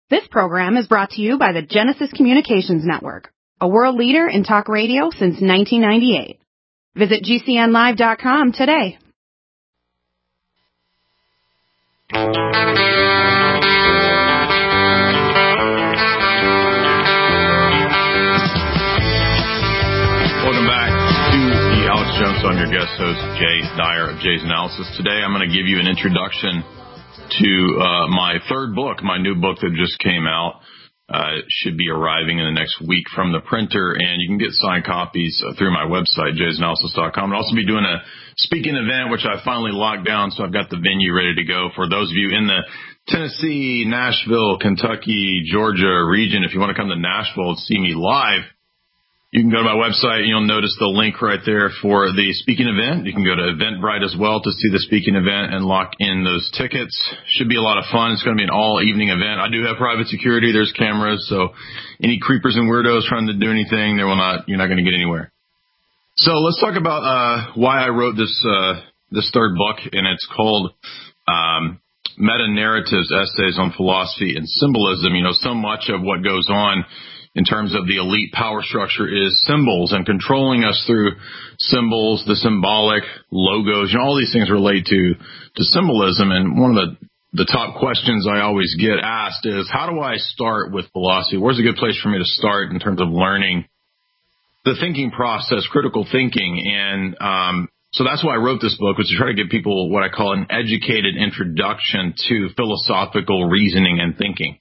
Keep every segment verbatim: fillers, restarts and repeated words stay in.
This program is brought to you by the Genesis Communications Network, a world leader in talk radio since nineteen ninety-eight. Visit G C N live dot com today. Welcome back to the Alex Jones. I'm your guest host, Jay Dyer of Jay's Analysis. Today I'm going to give you an introduction to uh, my third book, my new book that just came out. Uh, it should be arriving in the next week from the printer, and you can get signed copies uh, through my website, jays analysis dot com. I'll also be doing a speaking event, which I finally locked down, so I've got the venue ready to go. For those of you in the Tennessee, Nashville, Kentucky, Georgia region, if you want to come to Nashville and see me live, you can go to my website and you'll notice the link right there for the speaking event. You can go to Eventbrite as well to see the speaking event and lock in those tickets. Should be a lot of fun. It's going to be an all-evening event. I do have private security. There's cameras, so any creepers and weirdos trying to do anything, they will not. You're not going to get anywhere. So let's talk about uh, why I wrote this uh, this third book, and it's called um, Meta-Narratives, Essays on Philosophy and Symbolism. You know, so much of what goes on in terms of the elite power structure is symbols, and controlling us through symbols, the symbolic logos, you know, all these things relate to, to symbolism. And one of the, the top questions I always get asked is, how do I start with philosophy? Where's a good place for me to start in terms of learning the thinking process, critical thinking? And, um, so that's why I wrote this book, was to try to give people what I call an educated introduction to philosophical reasoning and thinking.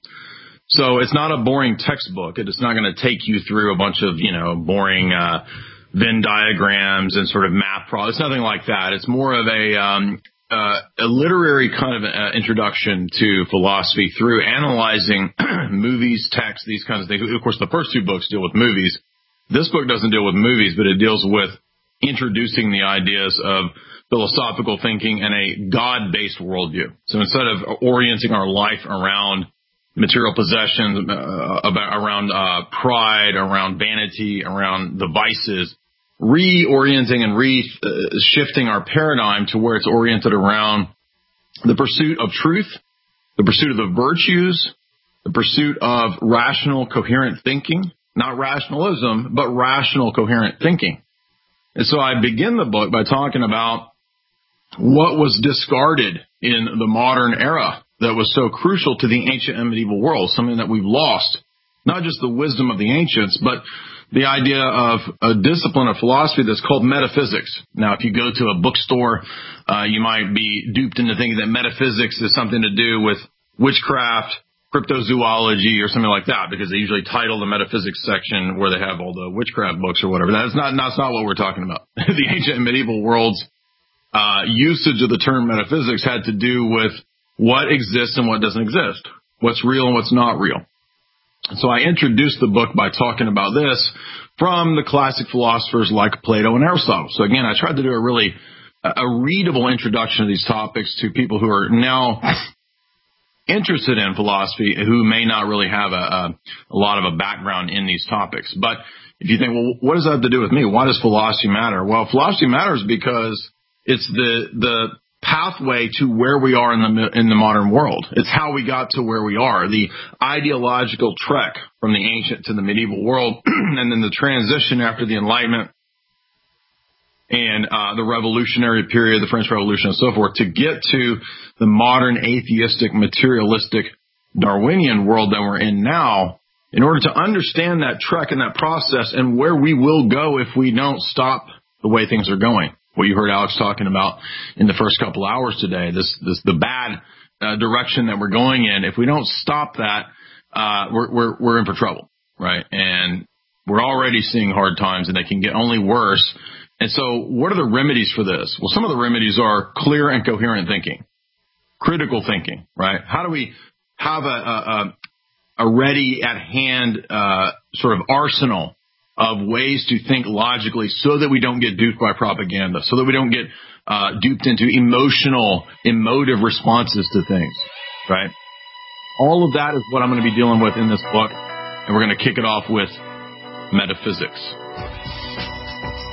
So it's not a boring textbook. It is not going to take you through a bunch of, you know, boring uh, Venn diagrams and sort of math problems. It's nothing like that. It's more of a um, uh, a literary kind of uh, introduction to philosophy through analyzing movies, text, these kinds of things. Of course, the first two books deal with movies. This book doesn't deal with movies, but it deals with introducing the ideas of philosophical thinking and a God-based worldview. So instead of orienting our life around material possessions, uh, about, around uh, pride, around vanity, around the vices, reorienting and re-shifting our paradigm to where it's oriented around the pursuit of truth, the pursuit of the virtues, the pursuit of rational, coherent thinking, not rationalism, but rational, coherent thinking. And so I begin the book by talking about what was discarded in the modern era that was so crucial to the ancient and medieval world, something that we've lost, not just the wisdom of the ancients, but the idea of a discipline of philosophy that's called metaphysics. Now, if you go to a bookstore, uh, you might be duped into thinking that metaphysics is something to do with witchcraft, cryptozoology, or something like that, because they usually title the metaphysics section where they have all the witchcraft books or whatever. That's not, that's not what we're talking about. The ancient and medieval world's uh, usage of the term metaphysics had to do with what exists and what doesn't exist, what's real and what's not real. So I introduced the book by talking about this from the classic philosophers like Plato and Aristotle. So again, I tried to do a really a readable introduction to these topics to people who are now interested in philosophy, who may not really have a, a, a lot of a background in these topics. But if you think, well, what does that have to do with me? Why does philosophy matter? Well, philosophy matters because it's the the pathway to where we are in the in the modern world. It's how we got to where we are, the ideological trek from the ancient to the medieval world, and then the transition after the Enlightenment and uh, the revolutionary period, the French Revolution, and so forth, to get to the modern atheistic, materialistic, Darwinian world that we're in now. In order to understand that trek and that process and where we will go if we don't stop the way things are going. What you heard Alex talking about in the first couple hours today, this, this the bad uh, direction that we're going in. If we don't stop that, uh, we're, we're, we're in for trouble, right? And we're already seeing hard times, and they can get only worse. And so what are the remedies for this? Well, some of the remedies are clear and coherent thinking, critical thinking, right? How do we have a, a, a ready at hand uh, sort of arsenal of ways to think logically so that we don't get duped by propaganda, so that we don't get uh, duped into emotional, emotive responses to things, right? All of that is what I'm going to be dealing with in this book, and we're going to kick it off with metaphysics.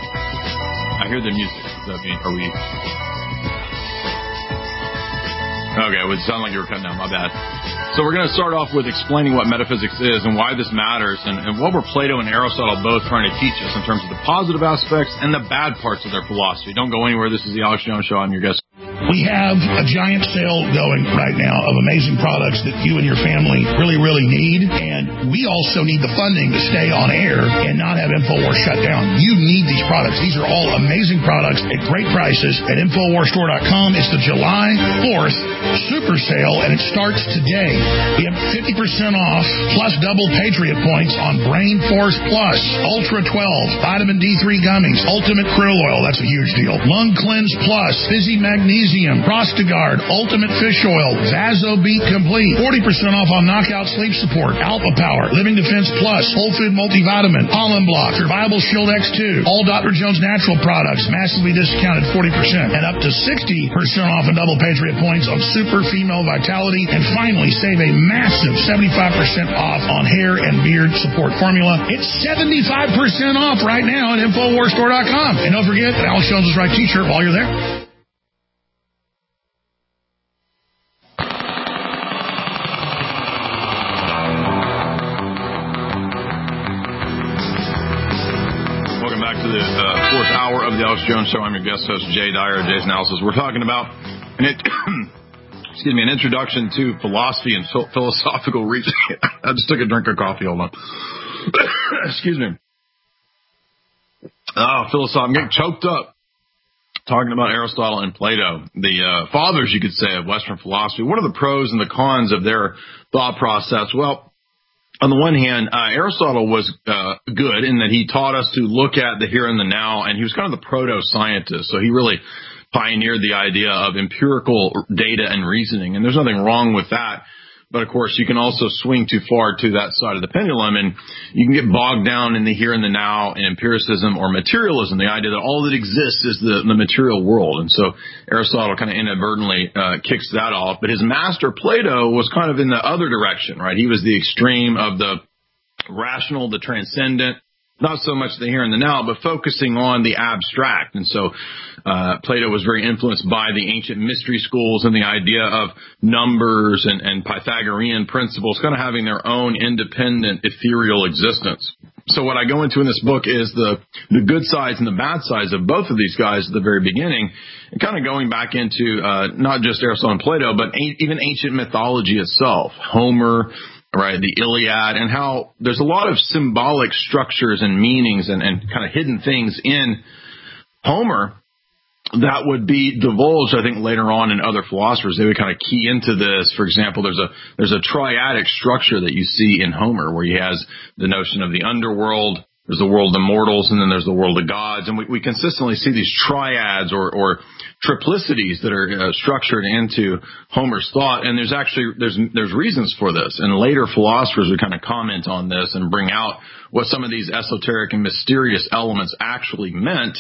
I hear the music. Does that mean, are we... Okay, it would sound like you were cutting out. My bad. So we're going to start off with explaining what metaphysics is and why this matters, and, and what were Plato and Aristotle both trying to teach us in terms of the positive aspects and the bad parts of their philosophy. Don't go anywhere. This is the Alex Jones Show. I'm your guest. We have a giant sale going right now of amazing products that you and your family really, really need. And we also need the funding to stay on air and not have InfoWars shut down. You need these products. These are all amazing products at great prices at Infowars Store dot com. It's the July fourth super sale, and it starts today. We have fifty percent off plus double Patriot points on Brain Force Plus, Ultra twelve, Vitamin D three gummies, Ultimate Krill Oil. That's a huge deal. Lung Cleanse Plus, Fizzy Magnesium, Prostagard, Ultimate Fish Oil, VasoBeat Complete, forty percent off on Knockout Sleep Support, Alpha Power, Living Defense Plus, Whole Food Multivitamin, Pollen Block, Survival Shield X two, all Doctor Jones natural products, massively discounted forty percent, and up to sixty percent off and double Patriot points on Super Female Vitality, and finally save a massive seventy-five percent off on hair and beard support formula. It's seventy-five percent off right now at Infowars Store dot com. And don't forget an Alex Jones is Right t-shirt while you're there. To the uh, fourth hour of the Alex Jones Show. I'm your guest host, Jay Dyer, Jay's Analysis. We're talking about an, it, excuse me, an introduction to philosophy and ph- philosophical reasoning. I just took a drink of coffee. Hold on. Excuse me. Oh, philosophy. I'm getting choked up talking about Aristotle and Plato, the uh, fathers, you could say, of Western philosophy. What are the pros and the cons of their thought process? Well, on the one hand, uh, Aristotle was uh, good in that he taught us to look at the here and the now, and he was kind of the proto-scientist. So he really pioneered the idea of empirical data and reasoning, and there's nothing wrong with that. But, of course, you can also swing too far to that side of the pendulum, and you can get bogged down in the here and the now in empiricism or materialism, the idea that all that exists is the, the material world. And so Aristotle kind of inadvertently uh, kicks that off. But his master, Plato, was kind of in the other direction, right? He was the extreme of the rational, the transcendent, not so much the here and the now, but focusing on the abstract. And so uh, Plato was very influenced by the ancient mystery schools and the idea of numbers and, and Pythagorean principles kind of having their own independent ethereal existence. So what I go into in this book is the, the good sides and the bad sides of both of these guys at the very beginning, and kind of going back into uh, not just Aristotle and Plato, but a- even ancient mythology itself, Homer, right, the Iliad, and how there's a lot of symbolic structures and meanings and, and kind of hidden things in Homer that would be divulged, I think, later on in other philosophers. They would kind of key into this. For example, there's a there's a triadic structure that you see in Homer where he has the notion of the underworld, there's the world of mortals, and then there's the world of gods. And we, we consistently see these triads or, or triplicities that are uh, structured into Homer's thought. And there's actually there's there's reasons for this. And later philosophers would kind of comment on this and bring out what some of these esoteric and mysterious elements actually meant.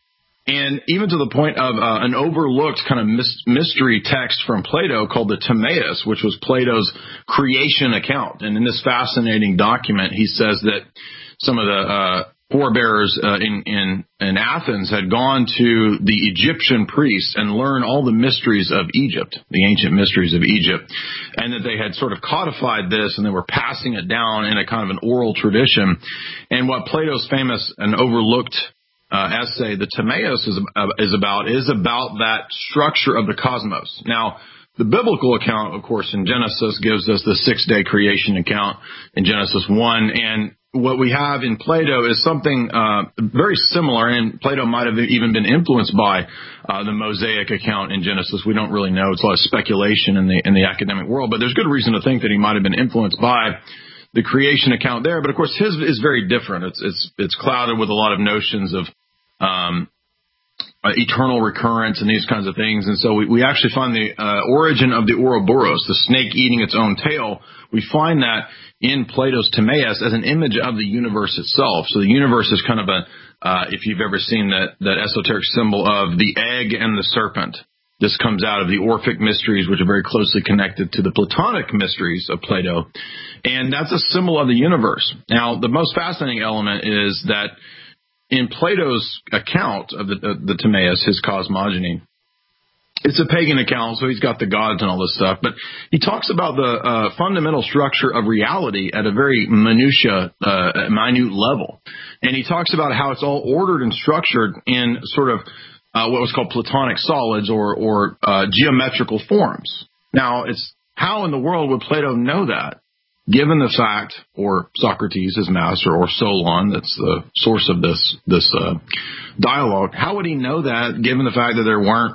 And even to the point of uh, an overlooked kind of mis- mystery text from Plato called the Timaeus, which was Plato's creation account. And in this fascinating document, he says that some of the uh, forebears uh, in, in, in Athens had gone to the Egyptian priests and learned all the mysteries of Egypt, the ancient mysteries of Egypt, and that they had sort of codified this and they were passing it down in a kind of an oral tradition. And what Plato's famous and overlooked Uh, essay, the Timaeus, is, uh, is about is about that structure of the cosmos. Now, the biblical account, of course, in Genesis gives us the six-day creation account in Genesis one, and what we have in Plato is something uh, very similar, and Plato might have even been influenced by uh, the Mosaic account in Genesis. We don't really know. It's a lot of speculation in the in the academic world, but there's good reason to think that he might have been influenced by the creation account there. But of course, his is very different. It's it's it's clouded with a lot of notions of Um, uh, eternal recurrence and these kinds of things. And so we, we actually find the uh, origin of the Ouroboros, the snake eating its own tail. We find that in Plato's Timaeus as an image of the universe itself. So the universe is kind of a, uh, if you've ever seen that, that esoteric symbol of the egg and the serpent. This comes out of the Orphic mysteries, which are very closely connected to the Platonic mysteries of Plato. And that's a symbol of the universe. Now, the most fascinating element is that in Plato's account of the, the, the Timaeus, his cosmogony, it's a pagan account, so he's got the gods and all this stuff. But he talks about the uh, fundamental structure of reality at a very minutia, uh, minute level. And he talks about how it's all ordered and structured in sort of uh, what was called Platonic solids or, or uh, geometrical forms. Now, it's how in the world would Plato know that, given the fact, or Socrates, his master, or Solon, that's the source of this this uh, dialogue, how would he know that, given the fact that there weren't,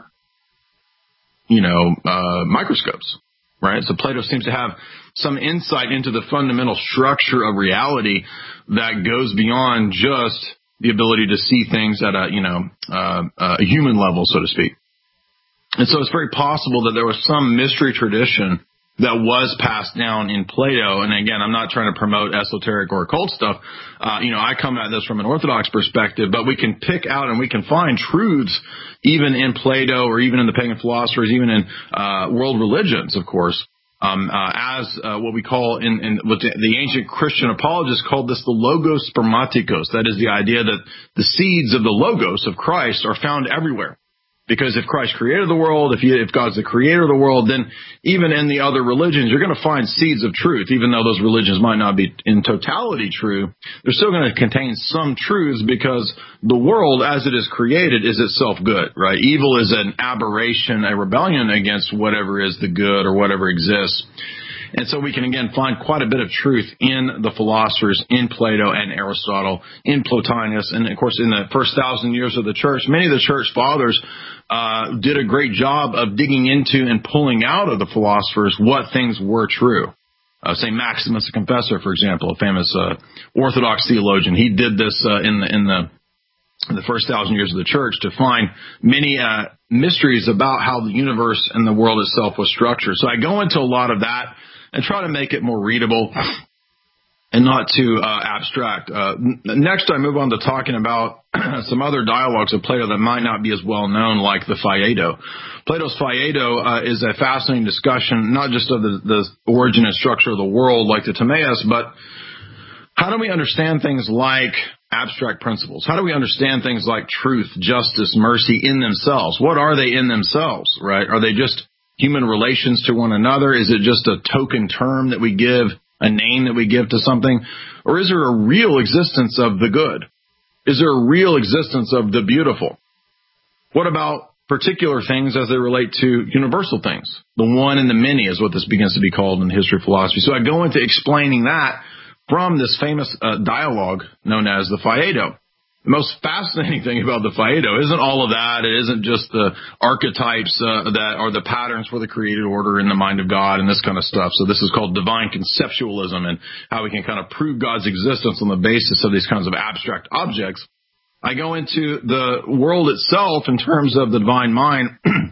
you know, uh, microscopes, right? So Plato seems to have some insight into the fundamental structure of reality that goes beyond just the ability to see things at a, you know, uh, a human level, so to speak. And so it's very possible that there was some mystery tradition that was passed down in Plato. And again, I'm not trying to promote esoteric or occult stuff. Uh, you know, I come at this from an Orthodox perspective, but we can pick out and we can find truths even in Plato or even in the pagan philosophers, even in uh, world religions, of course, um, uh, as uh, what we call in, in what the, the ancient Christian apologists called this the logos spermatikos. That is the idea that the seeds of the logos of Christ are found everywhere. Because if Christ created the world, if, you, if God's the creator of the world, then even in the other religions, you're going to find seeds of truth. Even though those religions might not be in totality true, they're still going to contain some truths because the world as it is created is itself good, right? Evil is an aberration, a rebellion against whatever is the good or whatever exists. And so we can, again, find quite a bit of truth in the philosophers, in Plato and Aristotle, in Plotinus, and, of course, in the first thousand years of the church. Many of the church fathers uh, did a great job of digging into and pulling out of the philosophers what things were true. Uh, Saint Maximus the Confessor, for example, a famous uh, Orthodox theologian, he did this uh, in the in the in the first thousand years of the church to find many uh, mysteries about how the universe and the world itself was structured. So I go into a lot of that and try to make it more readable and not too uh, abstract. Uh, next, I move on to talking about some other dialogues of Plato that might not be as well known, like the Phaedo. Plato's Phaedo uh, is a fascinating discussion, not just of the, the origin and structure of the world, like the Timaeus, but how do we understand things like abstract principles? How do we understand things like truth, justice, mercy in themselves? What are they in themselves, right? Are they just human relations to one another? Is it just a token term that we give, a name that we give to something? Or is there a real existence of the good? Is there a real existence of the beautiful? What about particular things as they relate to universal things? The one and the many is what this begins to be called in the history of philosophy. So I go into explaining that from this famous uh, dialogue known as the Phaedo. The most fascinating thing about the Phaedo isn't all of that. It isn't just the archetypes uh, that are the patterns for the created order in the mind of God and this kind of stuff. So this is called divine conceptualism and how we can kind of prove God's existence on the basis of these kinds of abstract objects. I go into the world itself in terms of the divine mind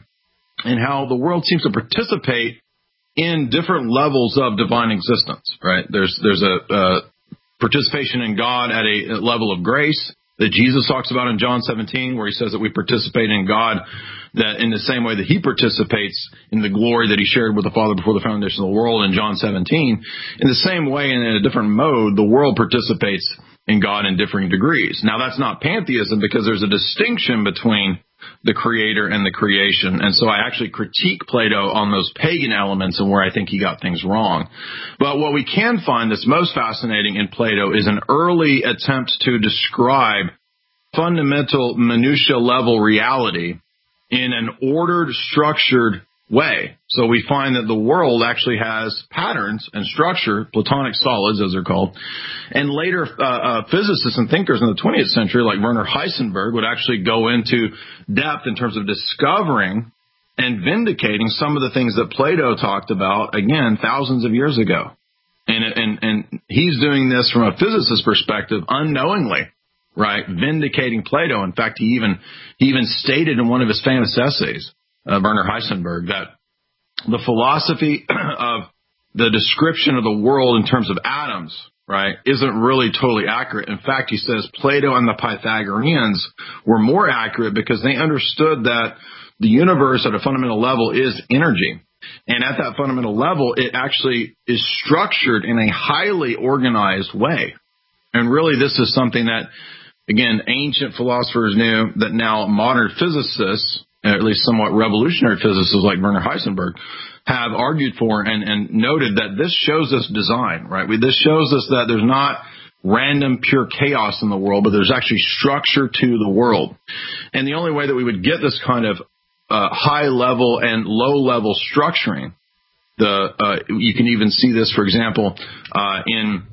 and how the world seems to participate in different levels of divine existence, right? There's, there's a uh, participation in God at a level of grace that Jesus talks about in John seventeen, where he says that we participate in God that in the same way that he participates in the glory that he shared with the Father before the foundation of the world in John seventeen. In the same way and in a different mode, the world participates in God in differing degrees. Now, that's not pantheism because there's a distinction between the creator and the creation. And so I actually critique Plato on those pagan elements and where I think he got things wrong. But what we can find that's most fascinating in Plato is an early attempt to describe fundamental minutia level reality in an ordered, structured way. So we find that the world actually has patterns and structure, Platonic solids as they're called, and later uh, uh, physicists and thinkers in the twentieth century like Werner Heisenberg would actually go into depth in terms of discovering and vindicating some of the things that Plato talked about, again, thousands of years ago. And, and, and he's doing this from a physicist's perspective unknowingly, right, vindicating Plato. In fact, he even he even stated in one of his famous essays, Uh, Werner Heisenberg, that the philosophy of the description of the world in terms of atoms, right, isn't really totally accurate. In fact, he says Plato and the Pythagoreans were more accurate because they understood that the universe at a fundamental level is energy. And at that fundamental level, it actually is structured in a highly organized way. And really, this is something that, again, ancient philosophers knew that now modern physicists at least somewhat revolutionary physicists like Werner Heisenberg, have argued for and, and noted that this shows us design, right? We, this shows us that there's not random pure chaos in the world, but there's actually structure to the world. And the only way that we would get this kind of uh, high level and low level structuring, the uh, you can even see this, for example, uh, in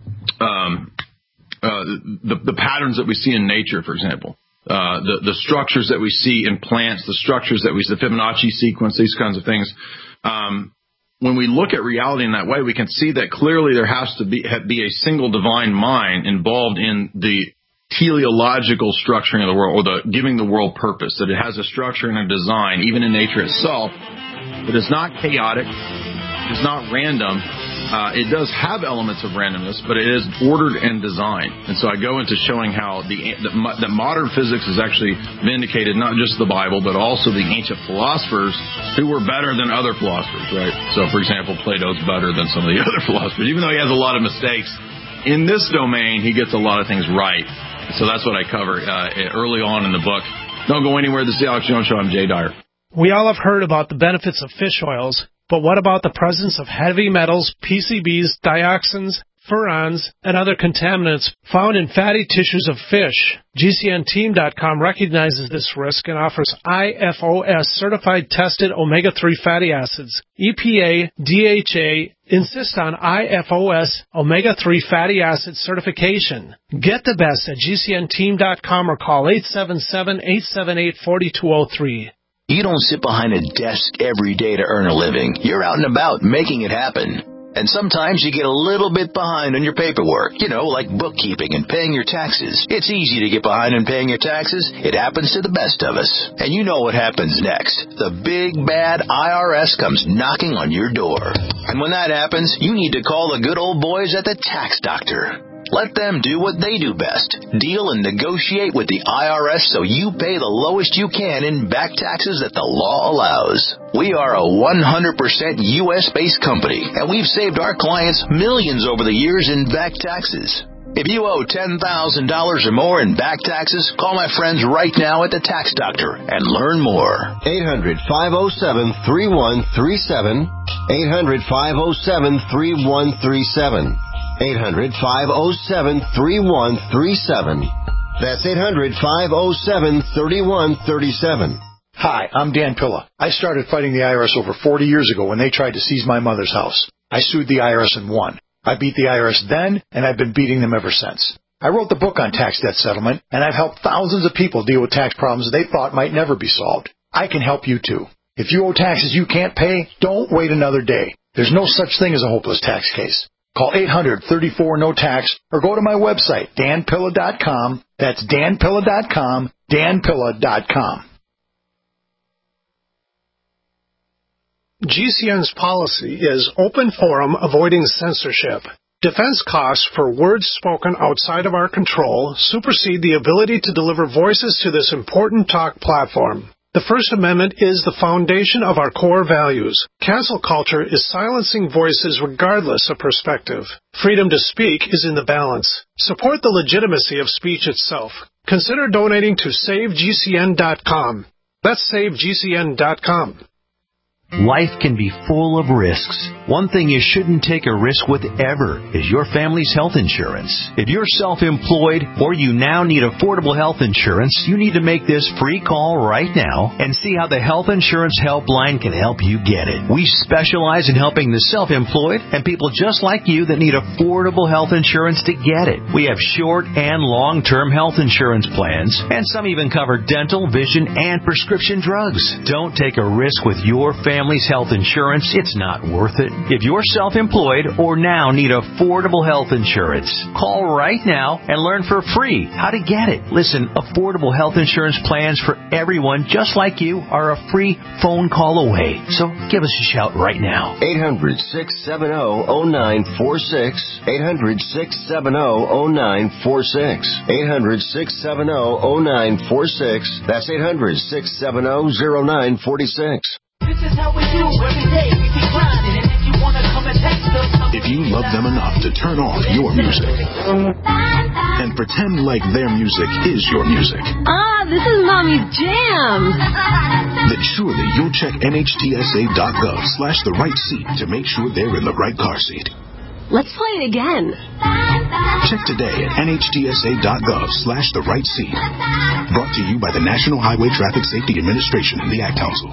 um, uh, the, the patterns that we see in nature, for example. Uh, the, the structures that we see in plants, the structures that we see, the Fibonacci sequence, these kinds of things. Um, when we look at reality in that way, we can see that clearly there has to be, be a single divine mind involved in the teleological structuring of the world, or the giving the world purpose, that it has a structure and a design, even in nature itself, that is not chaotic, it's not random. Uh, it does have elements of randomness, but it is ordered and designed. And so I go into showing how the that modern physics is actually vindicated, not just the Bible, but also the ancient philosophers who were better than other philosophers, right? So, for example, Plato's better than some of the other philosophers. Even though he has a lot of mistakes, in this domain, he gets a lot of things right. So that's what I cover uh, early on in the book. Don't go anywhere. This is the Alex Jones Show. I'm Jay Dyer. We all have heard about the benefits of fish oils. But what about the presence of heavy metals, P C Bs, dioxins, furans, and other contaminants found in fatty tissues of fish? G C N team dot com recognizes this risk and offers I F O S-certified tested omega three fatty acids. E P A, D H A insist on I F O S omega three fatty acid certification. Get the best at G C N team dot com or call eight seven seven, eight seven eight, four two zero three. You don't sit behind a desk every day to earn a living. You're out and about making it happen. And sometimes you get a little bit behind on your paperwork, you know, like bookkeeping and paying your taxes. It's easy to get behind on paying your taxes. It happens to the best of us. And you know what happens next. The big, bad I R S comes knocking on your door. And when that happens, you need to call the good old boys at the Tax Doctor. Let them do what they do best. Deal and negotiate with the I R S so you pay the lowest you can in back taxes that the law allows. We are a one hundred percent U S-based company, and we've saved our clients millions over the years in back taxes. If you owe ten thousand dollars or more in back taxes, call my friends right now at the Tax Doctor and learn more. eight hundred, five oh seven, three one three seven. eight hundred, five oh seven, three one three seven. eight hundred, five oh seven, three one three seven. That's eight hundred, five oh seven, three one three seven. Hi, I'm Dan Pilla. I started fighting the I R S over forty years ago when they tried to seize my mother's house. I sued the I R S and won. I beat the I R S then, and I've been beating them ever since. I wrote the book on tax debt settlement, and I've helped thousands of people deal with tax problems they thought might never be solved. I can help you too. If you owe taxes you can't pay, don't wait another day. There's no such thing as a hopeless tax case. Call eight hundred, thirty-four, no tax or go to my website, dan pilla dot com. That's dan pilla dot com, dan pilla dot com. G C N's policy is open forum, avoiding censorship. Defense costs for words spoken outside of our control supersede the ability to deliver voices to this important talk platform. The First Amendment is the foundation of our core values. Cancel culture is silencing voices regardless of perspective. Freedom to speak is in the balance. Support the legitimacy of speech itself. Consider donating to save G C N dot com. That's save G C N dot com. Life can be full of risks. One thing you shouldn't take a risk with ever is your family's health insurance. If you're self-employed or you now need affordable health insurance, you need to make this free call right now and see how the Health Insurance Helpline can help you get it. We specialize in helping the self-employed and people just like you that need affordable health insurance to get it. We have short and long-term health insurance plans, and some even cover dental, vision, and prescription drugs. Don't take a risk with your family. Family's health insurance, it's not worth it. If you're self-employed or now need affordable health insurance, call right now and learn for free how to get it. Listen, affordable health insurance plans for everyone just like you are a free phone call away. So give us a shout right now. eight hundred, six seven zero, zero nine four six. eight hundred, six seven zero, zero nine four six. eight hundred, six seven zero, zero nine four six. That's eight hundred, six seven zero, zero nine four six. This is how we do every day. We keep grinding, and if you want to come and text us, if you love them enough to turn off your music, and pretend like their music is your music. Ah, this is Mommy's jam. Then surely you'll check nhtsa.gov slash the right seat to make sure they're in the right car seat. Let's play it again. Check today at nhtsa.gov slash the right seat. Brought to you by the National Highway Traffic Safety Administration and the Ad Council.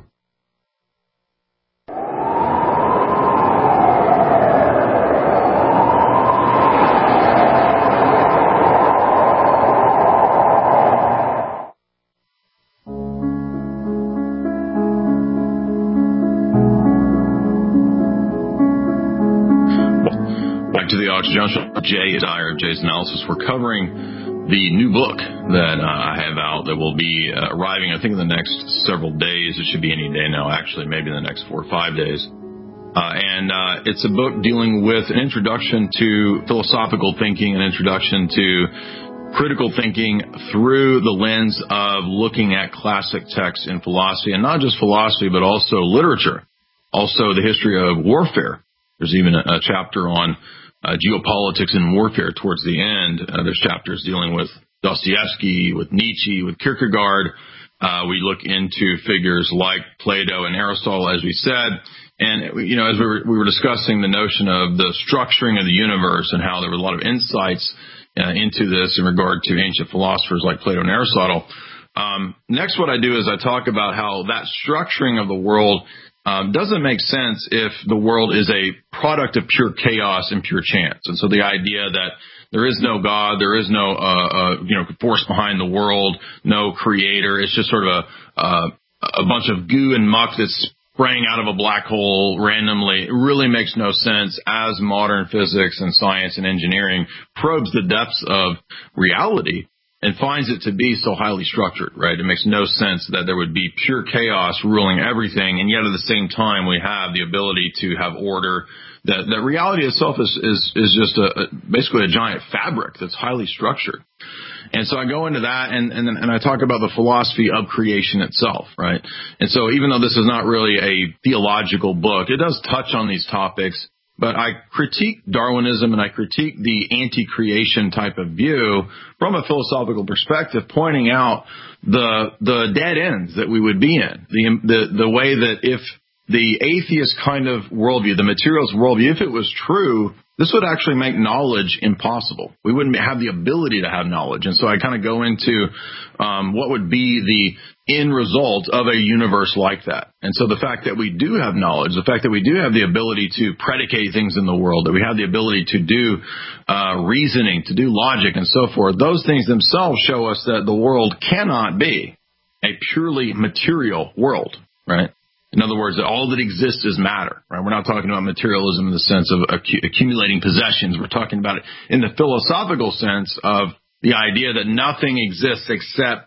Jay Dyer, Jay's Analysis. We're covering the new book that uh, I have out that will be uh, arriving, I think, in the next several days. It should be any day now, actually, maybe in the next four or five days. Uh, and uh, it's a book dealing with an introduction to philosophical thinking, an introduction to critical thinking through the lens of looking at classic texts in philosophy, and not just philosophy, but also literature, also the history of warfare. There's even a, a chapter on Uh, geopolitics and warfare towards the end. Uh, there's chapters dealing with Dostoevsky, with Nietzsche, with Kierkegaard. Uh, we look into figures like Plato and Aristotle, as we said. And, you know, as we were, we were discussing the notion of the structuring of the universe and how there were a lot of insights uh, into this in regard to ancient philosophers like Plato and Aristotle. Um, next, what I do is I talk about how that structuring of the world Um, doesn't make sense if the world is a product of pure chaos and pure chance. And so the idea that there is no God, there is no, uh, uh, you know, force behind the world, no creator. It's just sort of a, uh, a bunch of goo and muck that's spraying out of a black hole randomly. It really makes no sense as modern physics and science and engineering probes the depths of reality and finds it to be so highly structured, right? It makes no sense that there would be pure chaos ruling everything, and yet at the same time we have the ability to have order. That, that reality itself is, is, is just a, a, basically a giant fabric that's highly structured. And so I go into that, and, and, and I talk about the philosophy of creation itself, right? And so even though this is not really a theological book, it does touch on these topics. But I critique Darwinism and I critique the anti-creation type of view from a philosophical perspective, pointing out the the dead ends that we would be in, the the, the way that if the atheist kind of worldview, the materialist worldview, if it was true, this would actually make knowledge impossible. We wouldn't have the ability to have knowledge. And so I kind of go into um, what would be the end result of a universe like that. And so the fact that we do have knowledge, the fact that we do have the ability to predicate things in the world, that we have the ability to do uh, reasoning, to do logic and so forth, those things themselves show us that the world cannot be a purely material world, right? In other words, that all that exists is matter, right? We're not talking about materialism in the sense of accu- accumulating possessions. We're talking about it in the philosophical sense of the idea that nothing exists except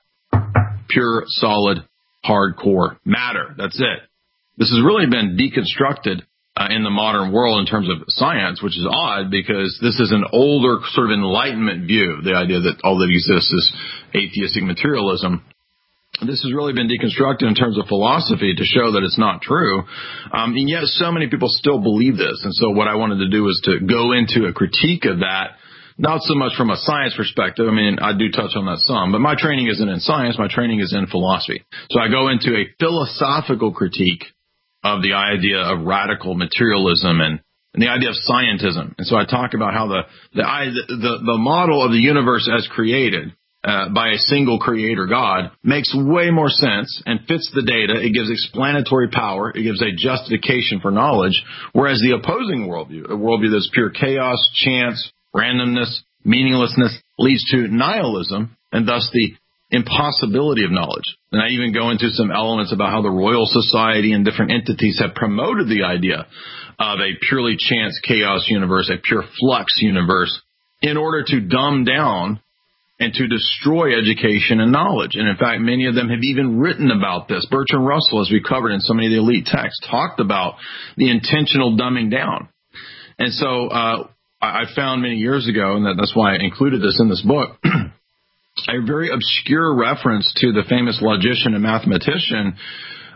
pure, solid, hardcore matter. That's it. This has really been deconstructed uh, in the modern world in terms of science, which is odd because this is an older sort of Enlightenment view, the idea that all that exists is atheistic materialism. This has really been deconstructed in terms of philosophy to show that it's not true. Um, and yet so many people still believe this. And so what I wanted to do was to go into a critique of that, not so much from a science perspective. I mean, I do touch on that some, but my training isn't in science. My training is in philosophy. So I go into a philosophical critique of the idea of radical materialism and, and the idea of scientism. And so I talk about how the, the, the, the model of the universe as created Uh, by a single creator God makes way more sense and fits the data. It gives explanatory power. It gives a justification for knowledge, whereas the opposing worldview, a worldview that's pure chaos, chance, randomness, meaninglessness, leads to nihilism and thus the impossibility of knowledge. And I even go into some elements about how the Royal Society and different entities have promoted the idea of a purely chance chaos universe, a pure flux universe, in order to dumb down and to destroy education and knowledge. And in fact, many of them have even written about this. Bertrand Russell, as we covered in so many of the elite texts, talked about the intentional dumbing down. And so uh, I found many years ago, and that's why I included this in this book, a very obscure reference to the famous logician and mathematician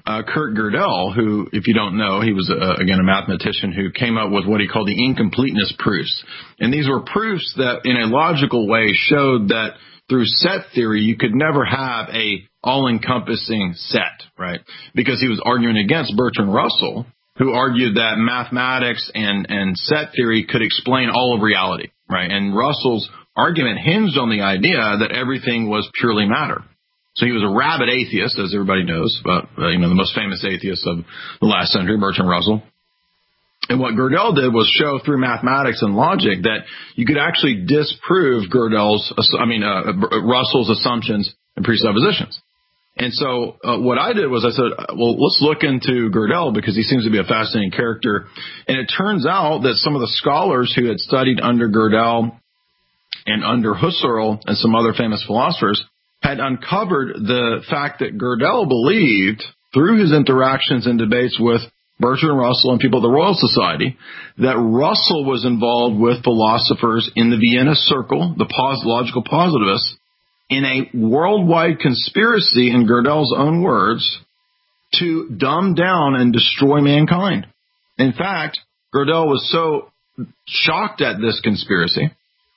uh, Kurt Gödel, who, if you don't know, he was, uh, again, a mathematician who came up with what he called the incompleteness proofs. And these were proofs that, in a logical way, showed that through set theory, you could never have a all-encompassing set, right? Because he was arguing against Bertrand Russell, who argued that mathematics and, and set theory could explain all of reality, right? And Russell's argument hinged on the idea that everything was purely matter. So he was a rabid atheist, as everybody knows, but, uh, you know, the most famous atheist of the last century, Bertrand Russell. And what Gödel did was show through mathematics and logic that you could actually disprove Gödel's, I mean, uh, Russell's assumptions and presuppositions. And so uh, what I did was I said, well, let's look into Gödel because he seems to be a fascinating character. And it turns out that some of the scholars who had studied under Gödel and under Husserl and some other famous philosophers had uncovered the fact that Gödel believed, through his interactions and debates with Bertrand Russell and people of the Royal Society, that Russell was involved with philosophers in the Vienna Circle, the pos- logical positivists, in a worldwide conspiracy, in Gödel's own words, to dumb down and destroy mankind. In fact, Gödel was so shocked at this conspiracy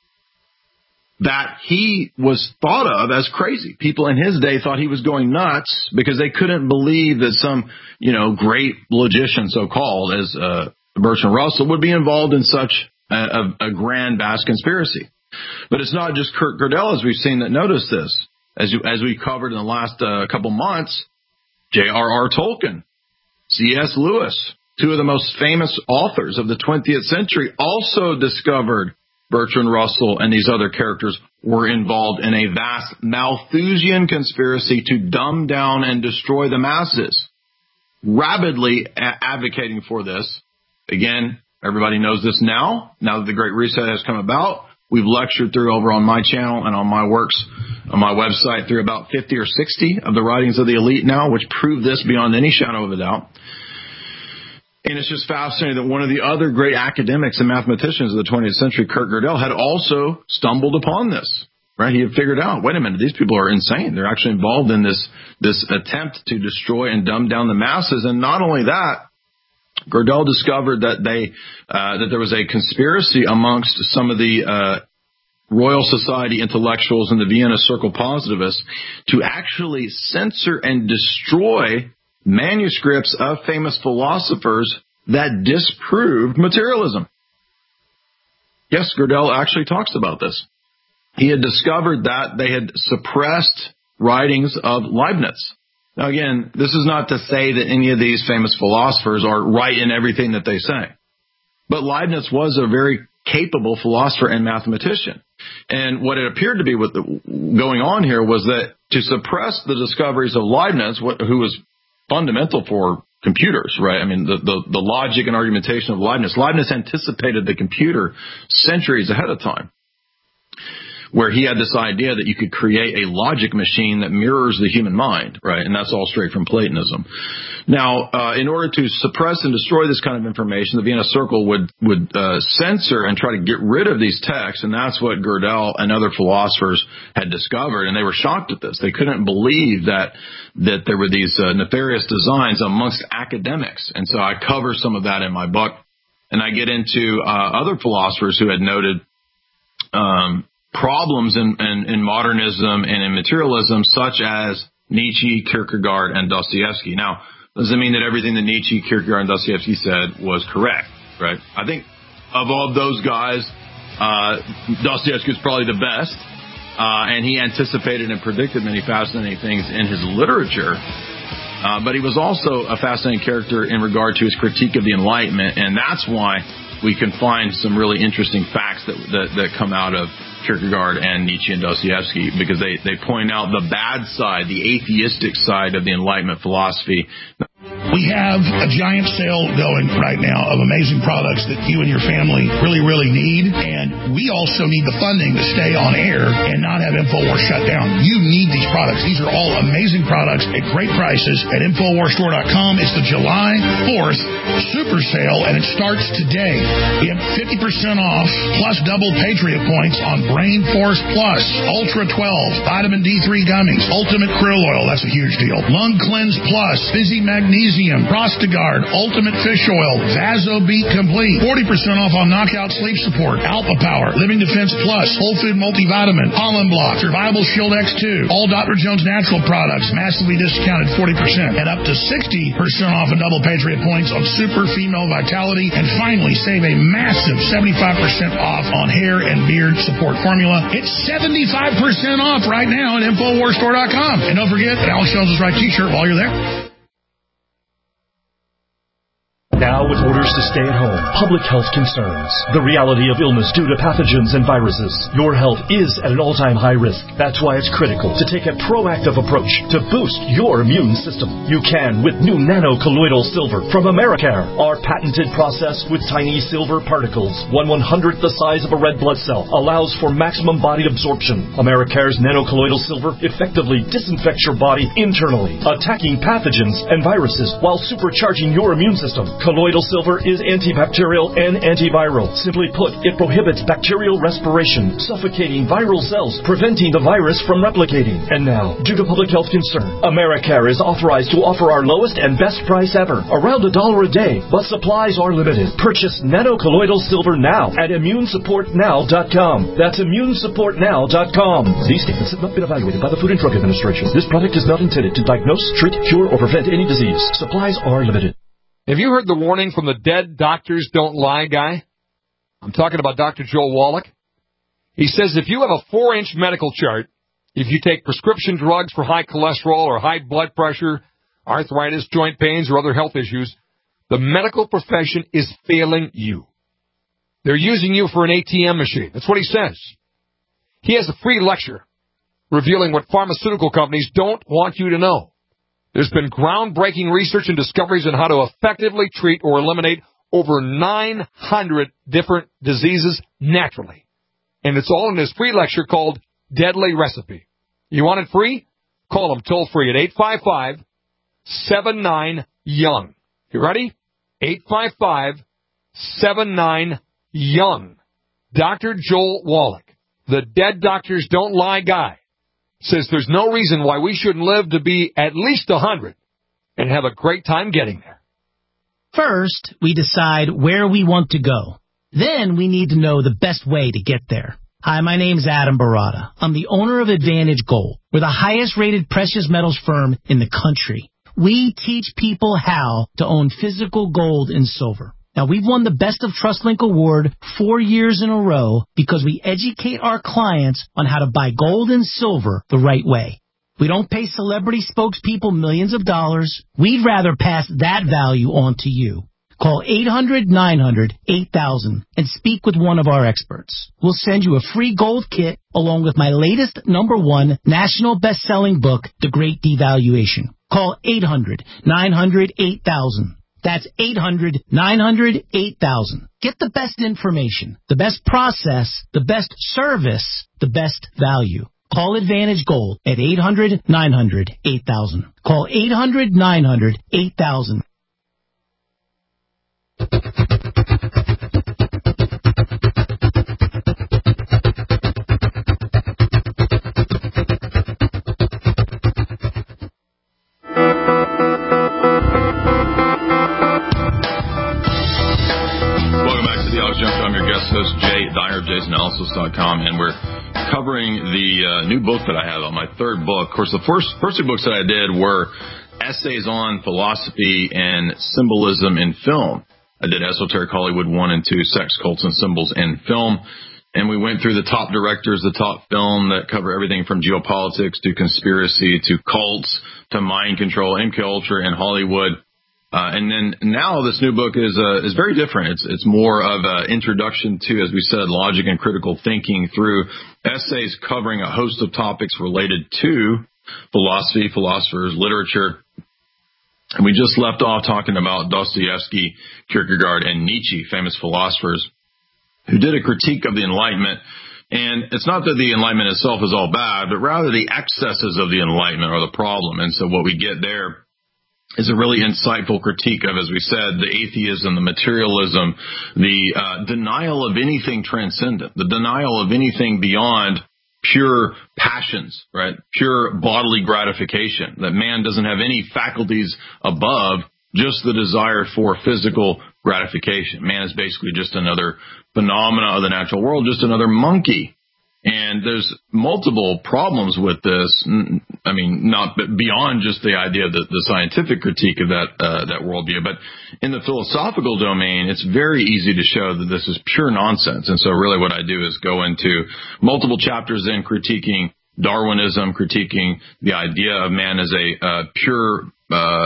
that he was thought of as crazy. People in his day thought he was going nuts because they couldn't believe that some, you know, great logician, so-called, as uh, Bertrand Russell, would be involved in such a, a, a grand, vast conspiracy. But it's not just Kurt Gödel, as we've seen, that noticed this. As you, as we covered in the last uh, couple months, J R R Tolkien, C S Lewis, two of the most famous authors of the twentieth century, also discovered Bertrand Russell and these other characters were involved in a vast Malthusian conspiracy to dumb down and destroy the masses, rabidly a- advocating for this. Again, everybody knows this now, now that the Great Reset has come about. We've lectured through over on my channel and on my works, on my website, through about fifty or sixty of the writings of the elite now, which prove this beyond any shadow of a doubt. And it's just fascinating that one of the other great academics and mathematicians of the twentieth century, Kurt Gödel, had also stumbled upon this, right? He had figured out, wait a minute, these people are insane. They're actually involved in this, this attempt to destroy and dumb down the masses. And not only that, Gödel discovered that they, uh, that there was a conspiracy amongst some of the, uh, Royal Society intellectuals and the Vienna Circle positivists to actually censor and destroy manuscripts of famous philosophers that disproved materialism. Yes, Gödel actually talks about this. He had discovered that they had suppressed writings of Leibniz. Now, again, this is not to say that any of these famous philosophers are right in everything that they say. But Leibniz was a very capable philosopher and mathematician. And what it appeared to be with the, going on here was that to suppress the discoveries of Leibniz, what, who was fundamental for computers, right? I mean, the, the, the logic and argumentation of Leibniz. Leibniz anticipated the computer centuries ahead of time, where he had this idea that you could create a logic machine that mirrors the human mind, right? And that's all straight from Platonism. Now, uh, in order to suppress and destroy this kind of information, the Vienna Circle would, would uh, censor and try to get rid of these texts, and that's what Gödel and other philosophers had discovered, and they were shocked at this. They couldn't believe that that there were these uh, nefarious designs amongst academics, and so I cover some of that in my book, and I get into uh, other philosophers who had noted um problems in, in, in modernism and in materialism, such as Nietzsche, Kierkegaard, and Dostoevsky. Now, doesn't mean that everything that Nietzsche, Kierkegaard, and Dostoevsky said was correct, right? I think of all those guys, uh, Dostoevsky was probably the best, uh, and he anticipated and predicted many fascinating things in his literature. Uh, but he was also a fascinating character in regard to his critique of the Enlightenment, and that's why we can find some really interesting facts that, that, that come out of Kierkegaard and Nietzsche and Dostoevsky, because they, they point out the bad side, the atheistic side of the Enlightenment philosophy. We have a giant sale going right now of amazing products that you and your family really, really need. And we also need the funding to stay on air and not have InfoWars shut down. You need these products. These are all amazing products at great prices at Infowars Store dot com. It's the July fourth super sale, and it starts today. We have fifty percent off plus double Patriot points on Brain Force Plus, Ultra twelve, Vitamin D three gummies, Ultimate Krill Oil, that's a huge deal, Lung Cleanse Plus, Fizzy Magnesium, Prostagard, Ultimate Fish Oil, VasoBeat Complete, forty percent off on Knockout Sleep Support, Alpha Power, Living Defense Plus, Whole Food Multivitamin, Pollen Block, Survival Shield X two, all Doctor Jones natural products, massively discounted forty percent, and up to sixty percent off and double Patriot points on Super Female Vitality, and finally save a massive seventy-five percent off on hair and beard support formula. It's seventy-five percent off right now at Infowars Store dot com. And don't forget an Alex Jones is Right t-shirt while you're there. Now with orders to stay at home, public health concerns, the reality of illness due to pathogens and viruses, your health is at an all-time high risk. That's why it's critical to take a proactive approach to boost your immune system. You can with new nano-colloidal silver from Americare. Our patented process with tiny silver particles, one one-hundredth the size of a red blood cell, allows for maximum body absorption. Americare's nano-colloidal silver effectively disinfects your body internally, attacking pathogens and viruses while supercharging your immune system. Colloidal silver is antibacterial and antiviral. Simply put, it prohibits bacterial respiration, suffocating viral cells, preventing the virus from replicating. And now, due to public health concern, Americare is authorized to offer our lowest and best price ever, around a dollar a day, but supplies are limited. Purchase nano-colloidal silver now at immune support now dot com. That's immune support now dot com. These statements have not been evaluated by the Food and Drug Administration. This product is not intended to diagnose, treat, cure, or prevent any disease. Supplies are limited. Have you heard the warning from the dead doctors don't lie guy? I'm talking about Doctor Joel Wallach. He says if you have a four-inch medical chart, if you take prescription drugs for high cholesterol or high blood pressure, arthritis, joint pains, or other health issues, the medical profession is failing you. They're using you for an A T M machine. That's what he says. He has a free lecture revealing what pharmaceutical companies don't want you to know. There's been groundbreaking research and discoveries on how to effectively treat or eliminate over nine hundred different diseases naturally. And it's all in this free lecture called Deadly Recipe. You want it free? Call him toll free at eight five five, seven nine, young. You ready? eight five five, seven nine, young. Doctor Joel Wallach, the Dead Doctors Don't Lie guy, says there's no reason why we shouldn't live to be at least one hundred and have a great time getting there. First, we decide where we want to go. Then we need to know the best way to get there. Hi, my name's Adam Barada. I'm the owner of Advantage Gold. We're the highest rated precious metals firm in the country. We teach people how to own physical gold and silver. Now, we've won the Best of TrustLink Award four years in a row because we educate our clients on how to buy gold and silver the right way. We don't pay celebrity spokespeople millions of dollars. We'd rather pass that value on to you. Call eight hundred, nine hundred, eight thousand and speak with one of our experts. We'll send you a free gold kit along with my latest number one national best-selling book, The Great Devaluation. Call eight hundred, nine hundred, eight thousand. That's eight hundred, nine hundred, eight thousand. Get the best information, the best process, the best service, the best value. Call Advantage Gold at eight hundred, nine hundred, eight thousand. Call eight hundred, nine hundred, eight thousand. I'm your guest host, Jay Dyer of Jays Analysis dot com, and we're covering the uh, new book that I have on my third book. Of course, the first, first two books that I did were essays on philosophy and symbolism in film. I did Esoteric Hollywood one and two, Sex, Cults, and Symbols in Film, and we went through the top directors, the top film that cover everything from geopolitics to conspiracy to cults to mind control, M K Ultra, and Hollywood. Uh, and then now this new book is uh, is very different. It's it's more of an introduction to, as we said, logic and critical thinking through essays covering a host of topics related to philosophy, philosophers, literature, And we just left off talking about Dostoevsky, Kierkegaard, and Nietzsche, famous philosophers, who did a critique of the Enlightenment. And it's not that the Enlightenment itself is all bad, but rather the excesses of the Enlightenment are the problem. And so what we get there is a really insightful critique of, as we said, the atheism, the materialism, the uh, denial of anything transcendent, the denial of anything beyond pure passions, right? Pure bodily gratification, that man doesn't have any faculties above just the desire for physical gratification. Man is basically just another phenomena of the natural world, just another monkey. And there's multiple problems with this. I mean, not beyond just the idea of the, the scientific critique of that uh, that worldview, but in the philosophical domain, it's very easy to show that this is pure nonsense. And so really what I do is go into multiple chapters in critiquing Darwinism, critiquing the idea of man as a uh, pure uh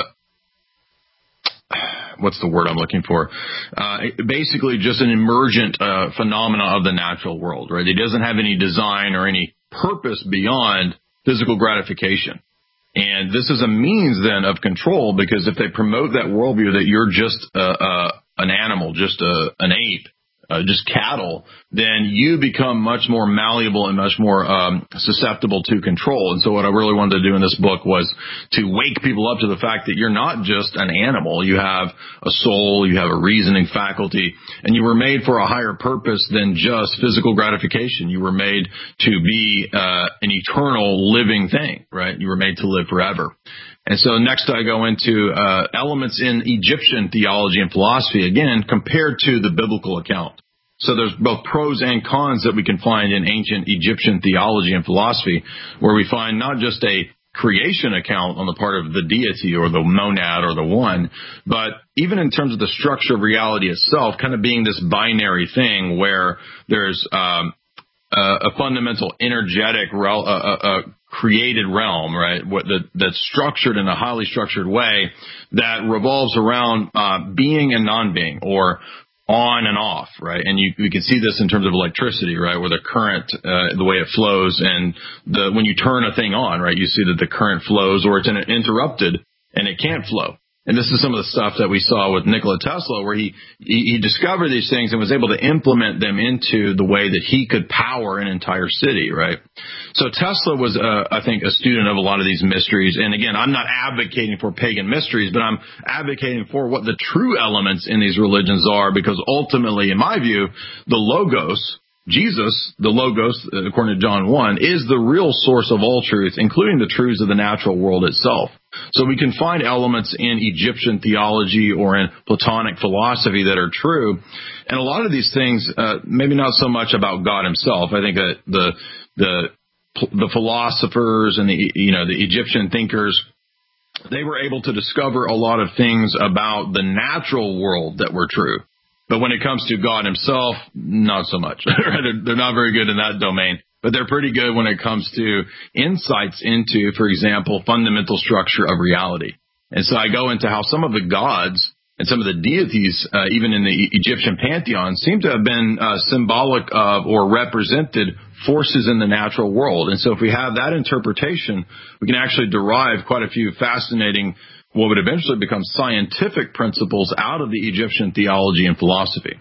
what's the word I'm looking for? Uh, basically just an emergent uh, phenomena of the natural world, right? It doesn't have any design or any purpose beyond physical gratification. And this is a means then of control, because if they promote that worldview that you're just uh, uh, an animal, just a, an ape, uh, just cattle, then you become much more malleable and much more um, susceptible to control. And so what I really wanted to do in this book was to wake people up to the fact that you're not just an animal. You have a soul, you have a reasoning faculty, and you were made for a higher purpose than just physical gratification. You were made to be uh, an eternal living thing, right? You were made to live forever. And so next I go into uh, elements in Egyptian theology and philosophy, again, compared to the biblical account. So there's both pros and cons that we can find in ancient Egyptian theology and philosophy, where we find not just a creation account on the part of the deity or the monad or the one, but even in terms of the structure of reality itself, kind of being this binary thing where there's um, a, a fundamental energetic rel- uh, uh, created realm, right, what, that, that's structured in a highly structured way that revolves around uh, being and non-being, or on and off, right? And you, you can see this in terms of electricity, right, where the current, uh, the way it flows, and the when you turn a thing on, right, you see that the current flows, or it's interrupted and it can't flow. And this is some of the stuff that we saw with Nikola Tesla, where he, he, he discovered these things and was able to implement them into the way that he could power an entire city, right? So Tesla was, uh, I think, a student of a lot of these mysteries. And again, I'm not advocating for pagan mysteries, but I'm advocating for what the true elements in these religions are, because ultimately, in my view, the Logos, Jesus, the Logos, according to John one, is the real source of all truth, including the truths of the natural world itself. So we can find elements in Egyptian theology or in Platonic philosophy that are true. And a lot of these things, uh, maybe not so much about God himself. I think that the, the, the philosophers and the, you know, the Egyptian thinkers, they were able to discover a lot of things about the natural world that were true. But when it comes to God himself, not so much. they're, they're not very good in that domain. But they're pretty good when it comes to insights into, for example, fundamental structure of reality. And so I go into how some of the gods and some of the deities, uh, even in the Egyptian pantheon, seem to have been uh, symbolic of or represented forces in the natural world. And so if we have that interpretation, we can actually derive quite a few fascinating, what would eventually become scientific principles out of the Egyptian theology and philosophy.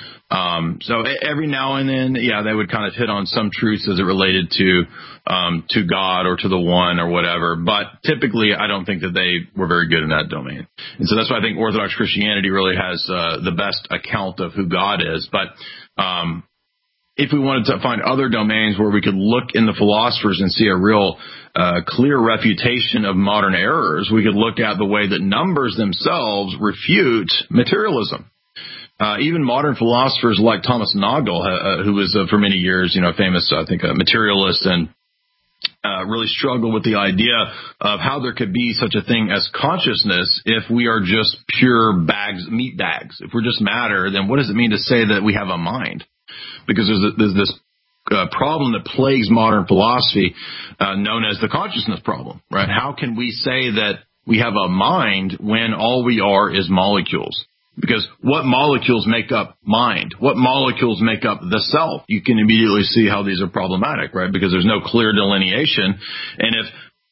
Um, so every now and then, yeah, they would kind of hit on some truths as it related to, um, to God or to the one or whatever. But typically, I don't think that they were very good in that domain. And so that's why I think Orthodox Christianity really has, uh, the best account of who God is. But, um, if we wanted to find other domains where we could look in the philosophers and see a real, uh, clear refutation of modern errors, we could look at the way that numbers themselves refute materialism. Uh, even modern philosophers like Thomas Nagel, uh, who was uh, for many years, you know, famous, I think, a materialist, and uh, really struggled with the idea of how there could be such a thing as consciousness if we are just pure bags, meat bags. If we're just matter, then what does it mean to say that we have a mind? Because there's, a, there's this uh, problem that plagues modern philosophy, uh, known as the consciousness problem, right? How can we say that we have a mind when all we are is molecules? Because what molecules make up mind? What molecules make up the self? You can immediately see how these are problematic, right? Because there's no clear delineation. And if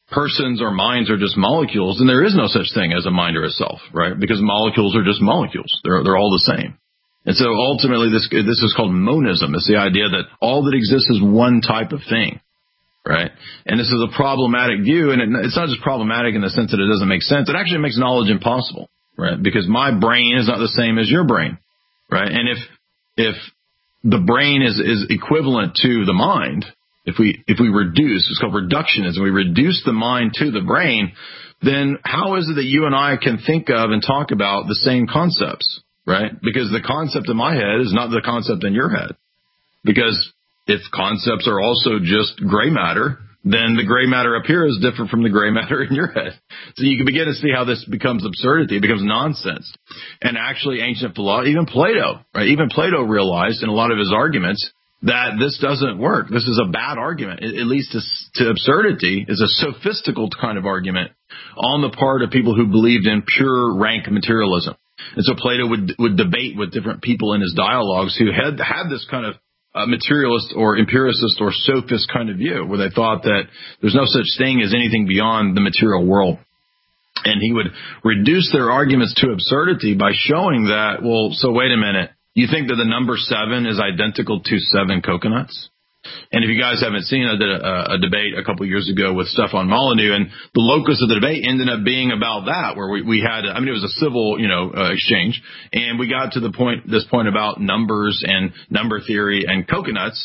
persons or minds are just molecules, then there is no such thing as a mind or a self, right? Because molecules are just molecules. They're, they're all the same. And so ultimately this, this is called monism. It's the idea that all that exists is one type of thing, right? And this is a problematic view, and it, it's not just problematic in the sense that it doesn't make sense. It actually makes knowledge impossible, right? Because my brain is not the same as your brain, right? And if, if the brain is, is equivalent to the mind, if we, if we reduce, it's called reductionism, we reduce the mind to the brain, then how is it that you and I can think of and talk about the same concepts, right? Because the concept in my head is not the concept in your head. Because if concepts are also just gray matter, then the gray matter up here is different from the gray matter in your head. So you can begin to see how this becomes absurdity. It becomes nonsense. And actually ancient philosophy, even Plato, right? Even Plato realized in a lot of his arguments that this doesn't work. This is a bad argument. It, it leads to, to absurdity. It's a sophistical kind of argument on the part of people who believed in pure rank materialism. And so Plato would, would debate with different people in his dialogues who had, had this kind of Uh, materialist or empiricist or sophist kind of view, where they thought that there's no such thing as anything beyond the material world. And he would reduce their arguments to absurdity by showing that, well, so wait a minute, you think that the number seven is identical to seven coconuts? And if you guys haven't seen, I did a, a debate a couple of years ago with Stefan Molyneux, and the locus of the debate ended up being about that, where we, we had, I mean, it was a civil, you know, uh, exchange, and we got to the point, this point about numbers and number theory and coconuts,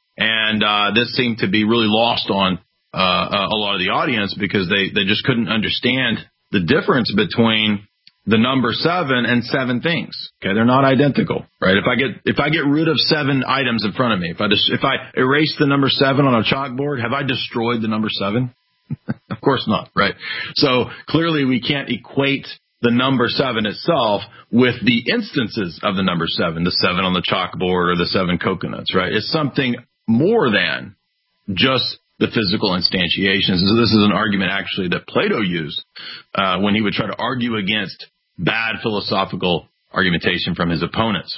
and uh, this seemed to be really lost on uh, a lot of the audience because they, they just couldn't understand the difference between the number seven and seven things. Okay, they're not identical, right? If I get if I get rid of seven items in front of me, if I just, if I erase the number seven on a chalkboard, have I destroyed the number seven? Of course not, right? So clearly we can't equate the number seven itself with the instances of the number seven, the seven on the chalkboard or the seven coconuts, right? It's something more than just the physical instantiations. So this is an argument actually that Plato used uh, when he would try to argue against bad philosophical argumentation from his opponents.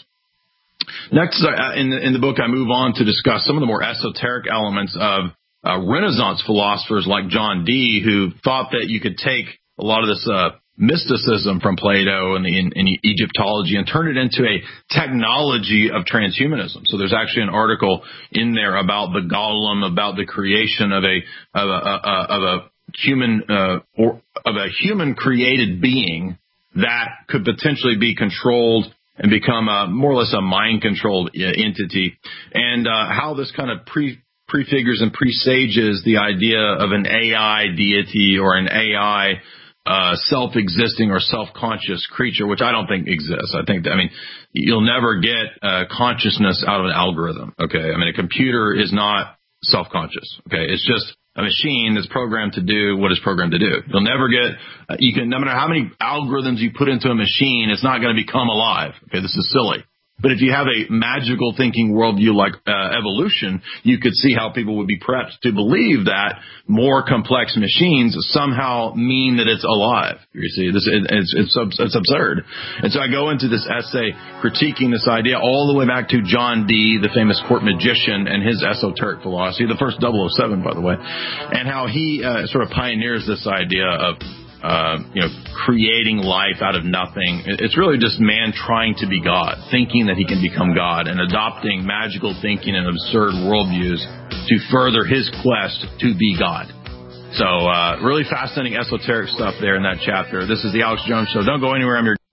Next, uh, in, the, in the book, I move on to discuss some of the more esoteric elements of uh, Renaissance philosophers like John Dee, who thought that you could take a lot of this uh, mysticism from Plato and, the, in, in Egyptology and turn it into a technology of transhumanism. So there's actually an article in there about the golem, about the creation of a of a, a, of a human uh, or of a human created being that could potentially be controlled and become a, more or less a mind-controlled entity, and uh, how this kind of pre, prefigures and presages the idea of an A I deity or an A I uh, self-existing or self-conscious creature, which I don't think exists. I think that, I mean, you'll never get uh, consciousness out of an algorithm, okay? I mean, a computer is not self-conscious, okay? It's just a machine that's programmed to do what it's programmed to do. You'll never get, uh, you can, no matter how many algorithms you put into a machine, it's not going to become alive. Okay, this is silly. But if you have a magical thinking worldview like uh, evolution, you could see how people would be prepped to believe that more complex machines somehow mean that it's alive. You see, this it, it's, it's it's absurd. And so I go into this essay critiquing this idea all the way back to John Dee, the famous court magician, and his esoteric philosophy, the first double oh seven, by the way, and how he uh, sort of pioneers this idea of Uh, you know, creating life out of nothing. It's really just man trying to be God, thinking that he can become God, and adopting magical thinking and absurd worldviews to further his quest to be God. So, uh, really fascinating esoteric stuff there in that chapter. This is the Alex Jones Show. Don't go anywhere. I'm your...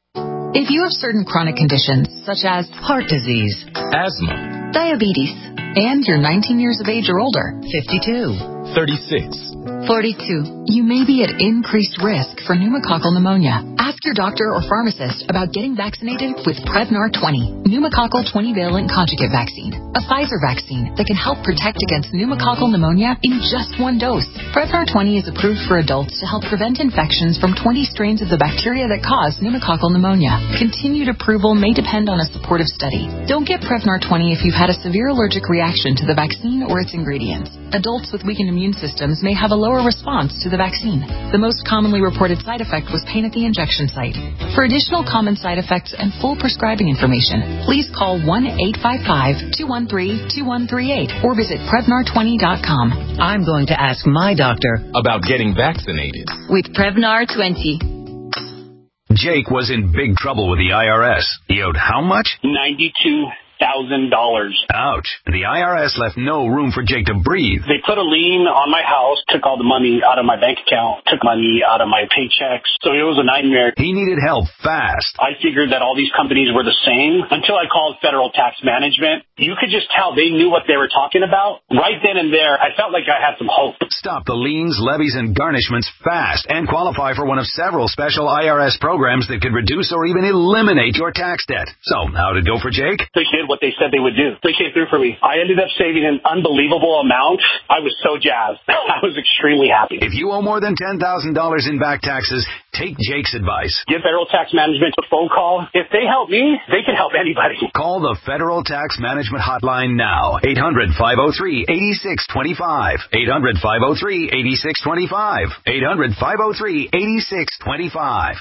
If you have certain chronic conditions, such as heart disease, asthma, diabetes, and you're nineteen years of age or older, fifty-two, thirty-six, forty-two, you may be at increased risk for pneumococcal pneumonia. Ask your doctor or pharmacist about getting vaccinated with Prevnar twenty, pneumococcal twenty-valent conjugate vaccine, a Pfizer vaccine that can help protect against pneumococcal pneumonia in just one dose. Prevnar twenty is approved for adults to help prevent infections from twenty strains of the bacteria that cause pneumococcal pneumonia. Continued approval may depend on a supportive study. Don't get Prevnar twenty if you've had a severe allergic reaction to the vaccine or its ingredients. Adults with weakened immune systems may have a lower slower response to the vaccine. The most commonly reported side effect was pain at the injection site. For additional common side effects and full prescribing information, please call one eight five five, two one three, two one three eight or visit Prevnar twenty dot com. I'm going to ask my doctor about getting vaccinated with Prevnar twenty. Jake was in big trouble with the I R S. He owed how much? ninety-two thousand dollars. Ouch. The I R S left no room for Jake to breathe. They put a lien on my house, took all the money out of my bank account, took money out of my paychecks. So it was a nightmare. He needed help fast. I figured that all these companies were the same until I called Federal Tax Management. You could just tell they knew what they were talking about. Right then and there, I felt like I had some hope. Stop the liens, levies, and garnishments fast and qualify for one of several special I R S programs that could reduce or even eliminate your tax debt. So, how did it go for Jake? They did what they said they would do. They came through for me. I ended up saving an unbelievable amount. I was so jazzed. I was extremely happy. If you owe more than ten thousand dollars in back taxes, take Jake's advice. Give Federal Tax Management a phone call. If they help me, they can help anybody. Call the Federal Tax Management Hotline now. eight hundred, five oh three, eight six two five. eight hundred, five oh three, eight six two five. eight hundred, five oh three, eight six two five.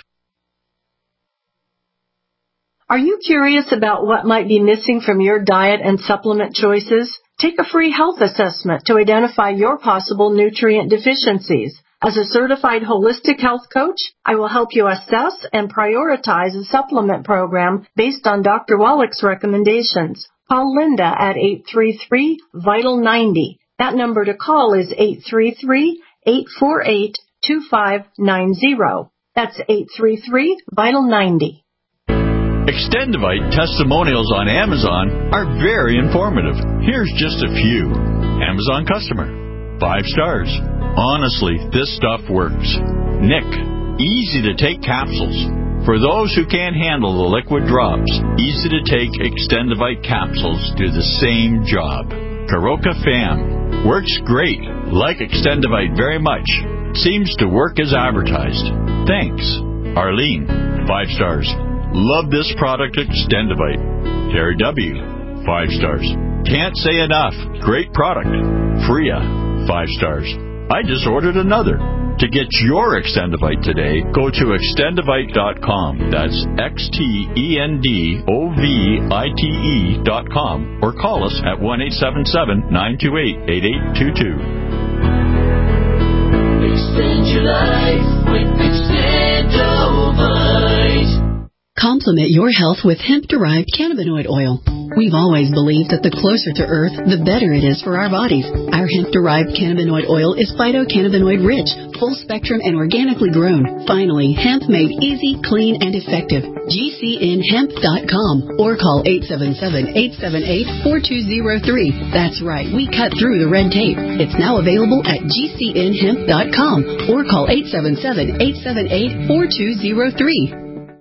Are you curious about what might be missing from your diet and supplement choices? Take a free health assessment to identify your possible nutrient deficiencies. As a certified holistic health coach, I will help you assess and prioritize a supplement program based on Doctor Wallach's recommendations. Call Linda at eight three three, vital ninety. That number to call is eight three three, eight four eight, two five nine zero. That's eight three three, vital ninety. Extendivite testimonials on Amazon are very informative. Here's just a few. Amazon customer. Five stars. Honestly, this stuff works. Nick. Easy to take capsules. For those who can't handle the liquid drops, easy to take Extendivite capsules do the same job. Karoka Fam. Works great. Like Extendivite very much. Seems to work as advertised. Thanks. Arlene. Five stars. Love this product, Extendivite. Terry W. Five stars. Can't say enough. Great product. Freya. Five stars. I just ordered another. To get your Extendivite today, go to extendivite dot com. That's X T E N D O V I T E dot com. Or call us at one eight seven seven, nine two eight, eight eight two two. Extend your life with Extendivite. Complement your health with hemp-derived cannabinoid oil. We've always believed that the closer to Earth, the better it is for our bodies. Our hemp-derived cannabinoid oil is phytocannabinoid-rich, full-spectrum, and organically grown. Finally, hemp made easy, clean, and effective. G C N hemp dot com or call eight seven seven, eight seven eight, four two zero three. That's right, we cut through the red tape. It's now available at G C N hemp dot com or call eight seven seven, eight seven eight, four two zero three.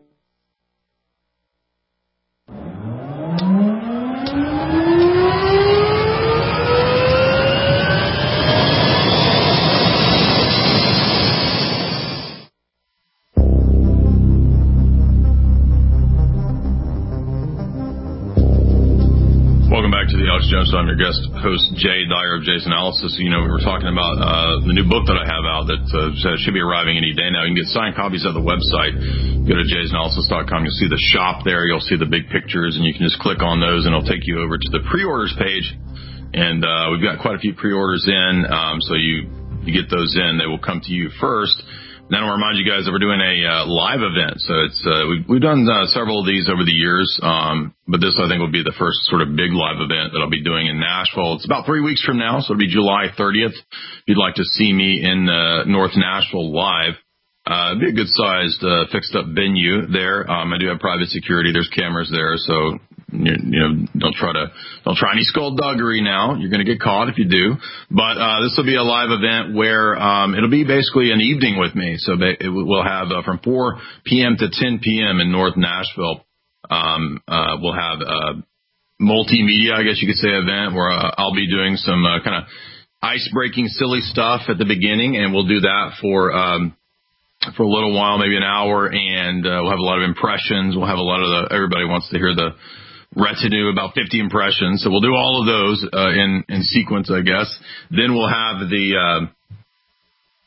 Jones. I'm your guest host, Jay Dyer of Jay's Analysis. You know, we were talking about uh, the new book that I have out that uh, should be arriving any day now. You can get signed copies at the website. Go to jays analysis dot com. You'll see the shop there. You'll see the big pictures, and you can just click on those, and it'll take you over to the pre-orders page. And uh, we've got quite a few pre-orders in, um, so you, you get those in. They will come to you first. Then I'll remind you guys that we're doing a uh, live event. So it's uh, we've, we've done uh, several of these over the years, um, but this I think will be the first sort of big live event that I'll be doing in Nashville. It's about three weeks from now, so it'll be July thirtieth. If you'd like to see me in uh, North Nashville live, uh, it'd be a good-sized uh, fixed-up venue there. Um, I do have private security. There's cameras there, so you, you know don't try to don't try any skullduggery now. You're going to get caught if you do. But uh, this will be a live event where um, it'll be basically an evening with me. So it, we'll have uh, from four p.m. to ten p.m. in North Nashville. Um, uh, we'll have a multimedia, I guess you could say, event where uh, I'll be doing some uh, kind of ice-breaking, silly stuff at the beginning, and we'll do that for um, for a little while, maybe an hour, and uh, we'll have a lot of impressions. We'll have a lot of the everybody wants to hear the retinue, about fifty impressions. So we'll do all of those uh, in in sequence, I guess. Then we'll have the uh,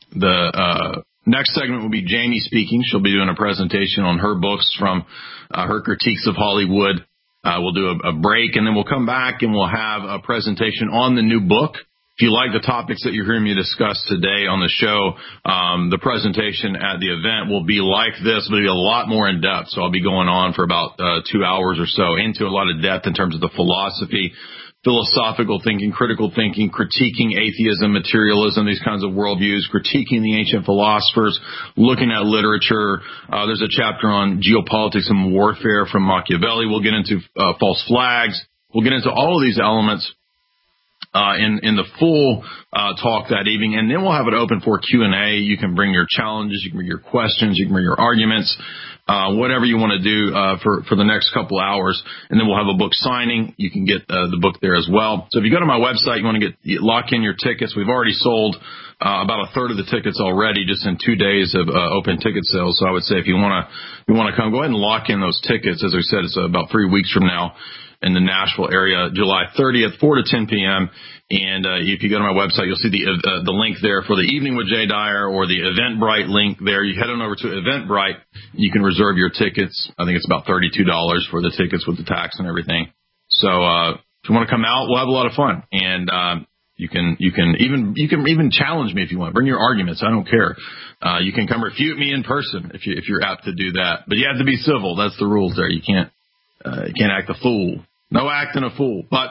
the uh, next segment will be Jamie speaking. She'll be doing a presentation on her books from uh, her critiques of Hollywood. Uh, we'll do a, a break, and then we'll come back and we'll have a presentation on the new book. If you like the topics that you're hearing me discuss today on the show, um, the presentation at the event will be like this, but it'll be a lot more in depth. So I'll be going on for about uh, two hours or so into a lot of depth in terms of the philosophy, philosophical thinking, critical thinking, critiquing atheism, materialism, these kinds of worldviews, critiquing the ancient philosophers, looking at literature. Uh, there's a chapter on geopolitics and warfare from Machiavelli. We'll get into uh, false flags. We'll get into all of these elements Uh, in, in the full uh, talk that evening, and then we'll have it open for Q and A. You can bring your challenges, you can bring your questions, you can bring your arguments, uh, whatever you want to do uh, for, for the next couple hours, and then we'll have a book signing. You can get uh, the book there as well. So if you go to my website, you want to get lock in your tickets. We've already sold uh, about a third of the tickets already just in two days of uh, open ticket sales. So I would say if you want to you want to come, go ahead and lock in those tickets. As I said, it's about three weeks from now in the Nashville area, July thirtieth, four to ten p.m. And uh, if you go to my website, you'll see the uh, the link there for the Evening with Jay Dyer, or the Eventbrite link there. You head on over to Eventbrite. You can reserve your tickets. I think it's about thirty-two dollars for the tickets with the tax and everything. So uh, if you want to come out, we'll have a lot of fun. And uh, you can you can even you can even challenge me if you want. Bring your arguments. I don't care. Uh, you can come refute me in person if you if you're apt to do that. But you have to be civil. That's the rules there. You can't. Uh, you can't act a fool. No acting a fool. But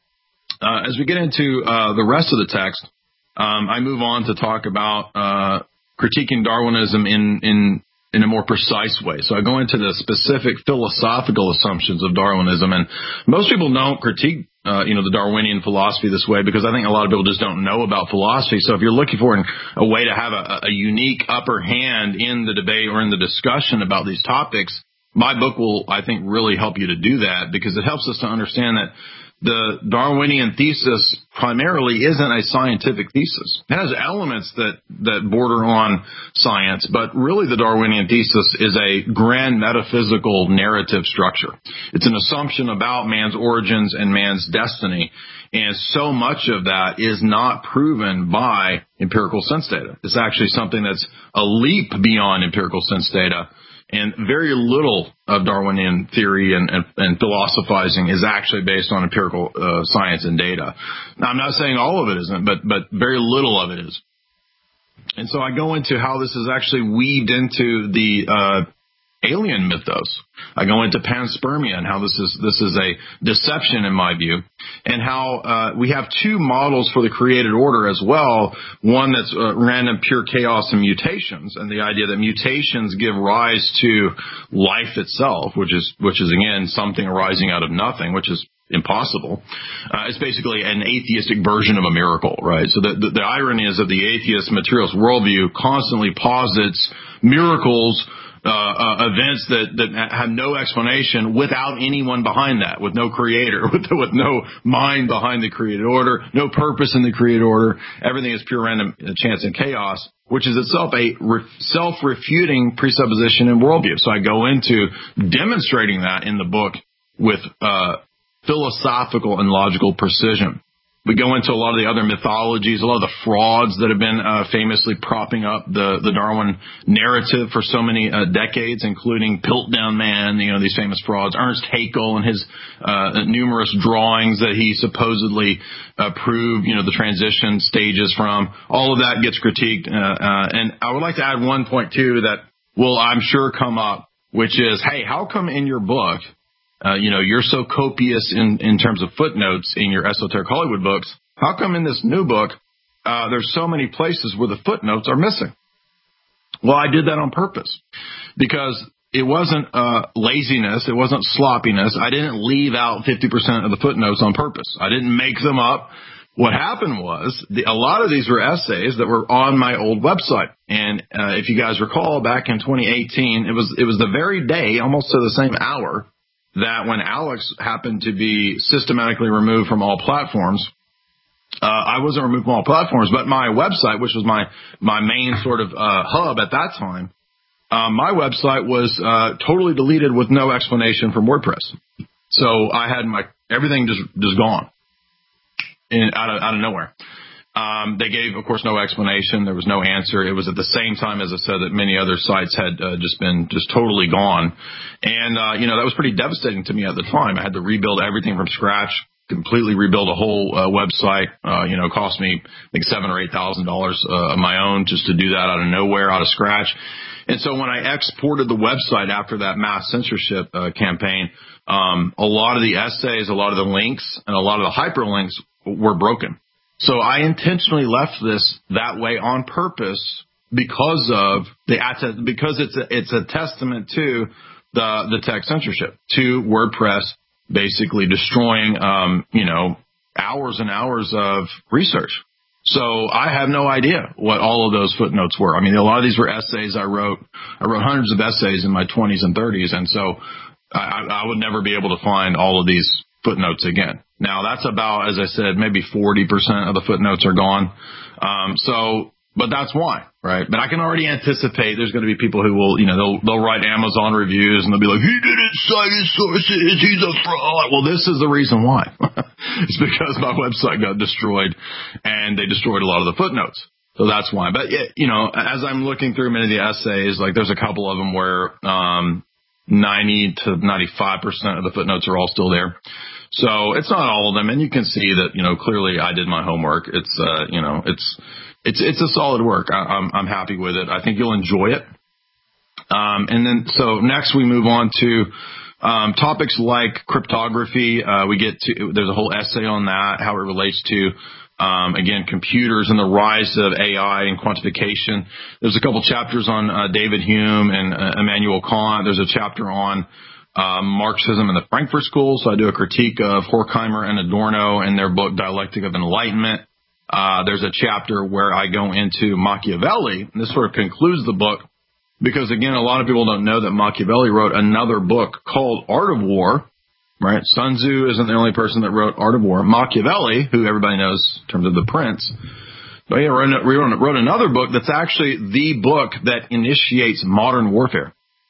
uh, as we get into uh, the rest of the text, um, I move on to talk about uh, critiquing Darwinism in, in in a more precise way. So I go into the specific philosophical assumptions of Darwinism, and most people don't critique uh, you know, the Darwinian philosophy this way because I think a lot of people just don't know about philosophy. So if you're looking for an, a way to have a, a unique upper hand in the debate or in the discussion about these topics, my book will, I think, really help you to do that, because it helps us to understand that the Darwinian thesis primarily isn't a scientific thesis. It has elements that, that border on science, but really the Darwinian thesis is a grand metaphysical narrative structure. It's an assumption about man's origins and man's destiny, and so much of that is not proven by empirical sense data. It's actually something that's a leap beyond empirical sense data. And very little of Darwinian theory and, and, and philosophizing is actually based on empirical uh, science and data. Now, I'm not saying all of it isn't, but but very little of it is. And so I go into how this is actually weaved into the uh, alien mythos. I go into panspermia and how this is this is a deception in my view, and how uh, we have two models for the created order as well. One that's uh, random, pure chaos and mutations, and the idea that mutations give rise to life itself, which is which is again something arising out of nothing, which is impossible. Uh, it's basically an atheistic version of a miracle, right? So the, the, the irony is that the atheist materialist worldview constantly posits miracles, Uh, uh, events that, that have no explanation without anyone behind that, with no creator, with, with no mind behind the created order, no purpose in the created order. Everything is pure random chance and chaos, which is itself a re- self-refuting presupposition and worldview. So I go into demonstrating that in the book with uh, philosophical and logical precision. We go into a lot of the other mythologies, a lot of the frauds that have been uh, famously propping up the, the Darwin narrative for so many uh, decades, including Piltdown Man, you know, these famous frauds, Ernst Haeckel and his uh, numerous drawings that he supposedly uh, proved, you know, the transition stages from. All of that gets critiqued. Uh, uh, and I would like to add one point, too, that will, I'm sure, come up, which is, hey, how come in your book, Uh, you know, you're so copious in, in terms of footnotes in your Esoteric Hollywood books. How come in this new book, uh, there's so many places where the footnotes are missing? Well, I did that on purpose because it wasn't uh, laziness. It wasn't sloppiness. I didn't leave out fifty percent of the footnotes on purpose. I didn't make them up. What happened was the, a lot of these were essays that were on my old website. And uh, if you guys recall, back in twenty eighteen, it was it was the very day, almost to the same hour, that when Alex happened to be systematically removed from all platforms, uh, I wasn't removed from all platforms, but my website, which was my, my main sort of uh, hub at that time, uh, my website was uh, totally deleted with no explanation from WordPress. So I had my everything just just gone in, out of out of nowhere. Um, they gave, of course, no explanation. There was no answer. It was at the same time, as I said, that many other sites had uh, just been just totally gone. And, uh, you know, that was pretty devastating to me at the time. I had to rebuild everything from scratch, completely rebuild a whole uh, website. Uh, you know, it cost me like seven or eight thousand dollars uh, of my own just to do that out of nowhere, out of scratch. And so when I exported the website after that mass censorship uh, campaign, um, a lot of the essays, a lot of the links, and a lot of the hyperlinks were broken. So I intentionally left this that way on purpose because of the because it's a, it's a testament to the the tech censorship, to WordPress basically destroying um, you know hours and hours of research. So I have no idea what all of those footnotes were. I mean, a lot of these were essays I wrote. I wrote hundreds of essays in my twenties and thirties, and so I, I would never be able to find all of these footnotes again. Now, that's about, as I said, maybe forty percent of the footnotes are gone. Um, so, but that's why, right? But I can already anticipate there's going to be people who will, you know, they'll, they'll write Amazon reviews and they'll be like, he didn't cite his sources, he's a fraud. Well, this is the reason why. It's because my website got destroyed and they destroyed a lot of the footnotes. So that's why. But, you know, as I'm looking through many of the essays, like there's a couple of them where, um, ninety to ninety-five percent of the footnotes are all still there. So it's not all of them. And you can see that, you know, clearly I did my homework. It's, uh, you know, it's, it's, it's a solid work. I, I'm, I'm happy with it. I think you'll enjoy it. Um, and then, so next we move on to, um, topics like cryptography. Uh, we get to, there's a whole essay on that, how it relates to, Um, again, computers and the rise of A I and quantification. There's a couple chapters on uh, David Hume and uh, Immanuel Kant. There's a chapter on uh, Marxism in the Frankfurt School. So I do a critique of Horkheimer and Adorno in their book Dialectic of Enlightenment. Uh, there's a chapter where I go into Machiavelli, and this sort of concludes the book because, again, a lot of people don't know that Machiavelli wrote another book called Art of War. Right, Sun Tzu isn't the only person that wrote Art of War. Machiavelli, who everybody knows in terms of the Prince, but he wrote, wrote another book that's actually the book that initiates modern warfare.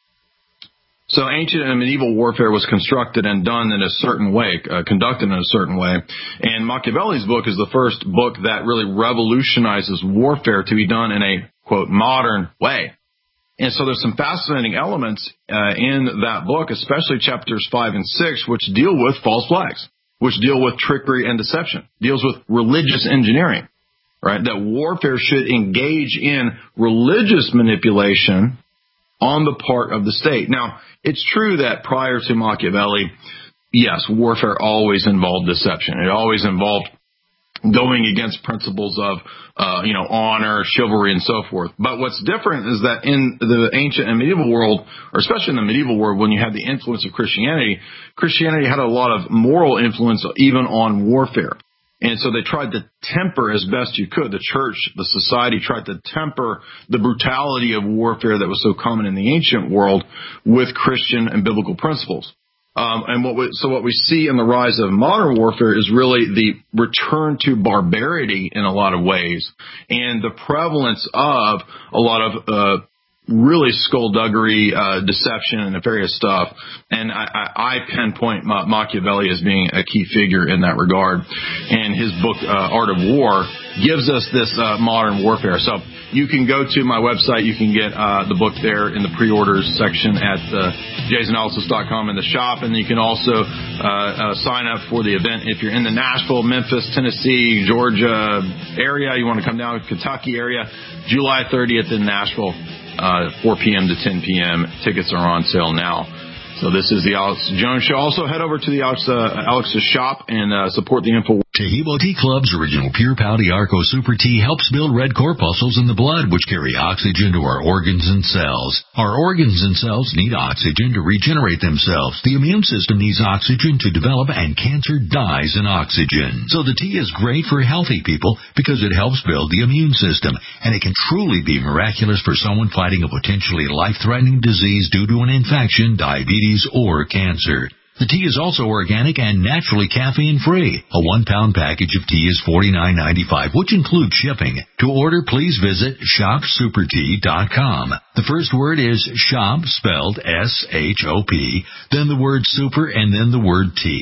So ancient and medieval warfare was constructed and done in a certain way, uh, conducted in a certain way. And Machiavelli's book is the first book that really revolutionizes warfare to be done in a, quote, modern way. And so there's some fascinating elements uh, in that book, especially chapters five and six, which deal with false flags, which deal with trickery and deception, deals with religious engineering, right? That warfare should engage in religious manipulation on the part of the state. Now, it's true that prior to Machiavelli, yes, warfare always involved deception. It always involved going against principles of, uh, you know, honor, chivalry, and so forth. But what's different is that in the ancient and medieval world, or especially in the medieval world, when you had the influence of Christianity, Christianity had a lot of moral influence even on warfare. And so they tried to temper as best you could. The church, the society tried to temper the brutality of warfare that was so common in the ancient world with Christian and biblical principles. Um, and what we, so what we see in the rise of modern warfare is really the return to barbarity in a lot of ways, and the prevalence of a lot of uh, really skullduggery, uh, deception, and nefarious stuff. And I, I, I pinpoint Ma- Machiavelli as being a key figure in that regard. And his book, uh, Art of War, gives us this uh, modern warfare. So you can go to my website. You can get uh, the book there in the pre-orders section at uh, jays analysis dot com in the shop. And you can also uh, uh, sign up for the event if you're in the Nashville, Memphis, Tennessee, Georgia area. You want to come down to Kentucky area, July thirtieth in Nashville. Uh, four p.m. to ten p.m. Tickets are on sale now. So this is the Alex Jones Show. Also, head over to the Alex, uh, Alex's shop and uh, support the info. Taheebo Tea Club's original Pure Pouty Arco Super Tea helps build red corpuscles in the blood, which carry oxygen to our organs and cells. Our organs and cells need oxygen to regenerate themselves. The immune system needs oxygen to develop, and cancer dies in oxygen. So the tea is great for healthy people because it helps build the immune system, and it can truly be miraculous for someone fighting a potentially life-threatening disease due to an infection, diabetes, or cancer. The tea is also organic and naturally caffeine-free. A one-pound package of tea is forty-nine ninety-five, which includes shipping. To order, please visit shop super tea dot com. The first word is shop, spelled S H O P, then the word super, and then the word tea.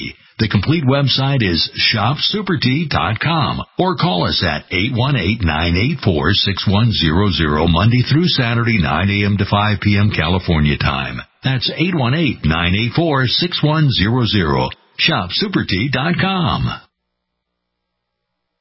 The complete website is shop super tea dot com or call us at eight one eight, nine eight four, six one zero zero Monday through Saturday, nine a.m. to five p.m. California time. That's eight one eight, nine eight four, six one zero zero. shop super tea dot com.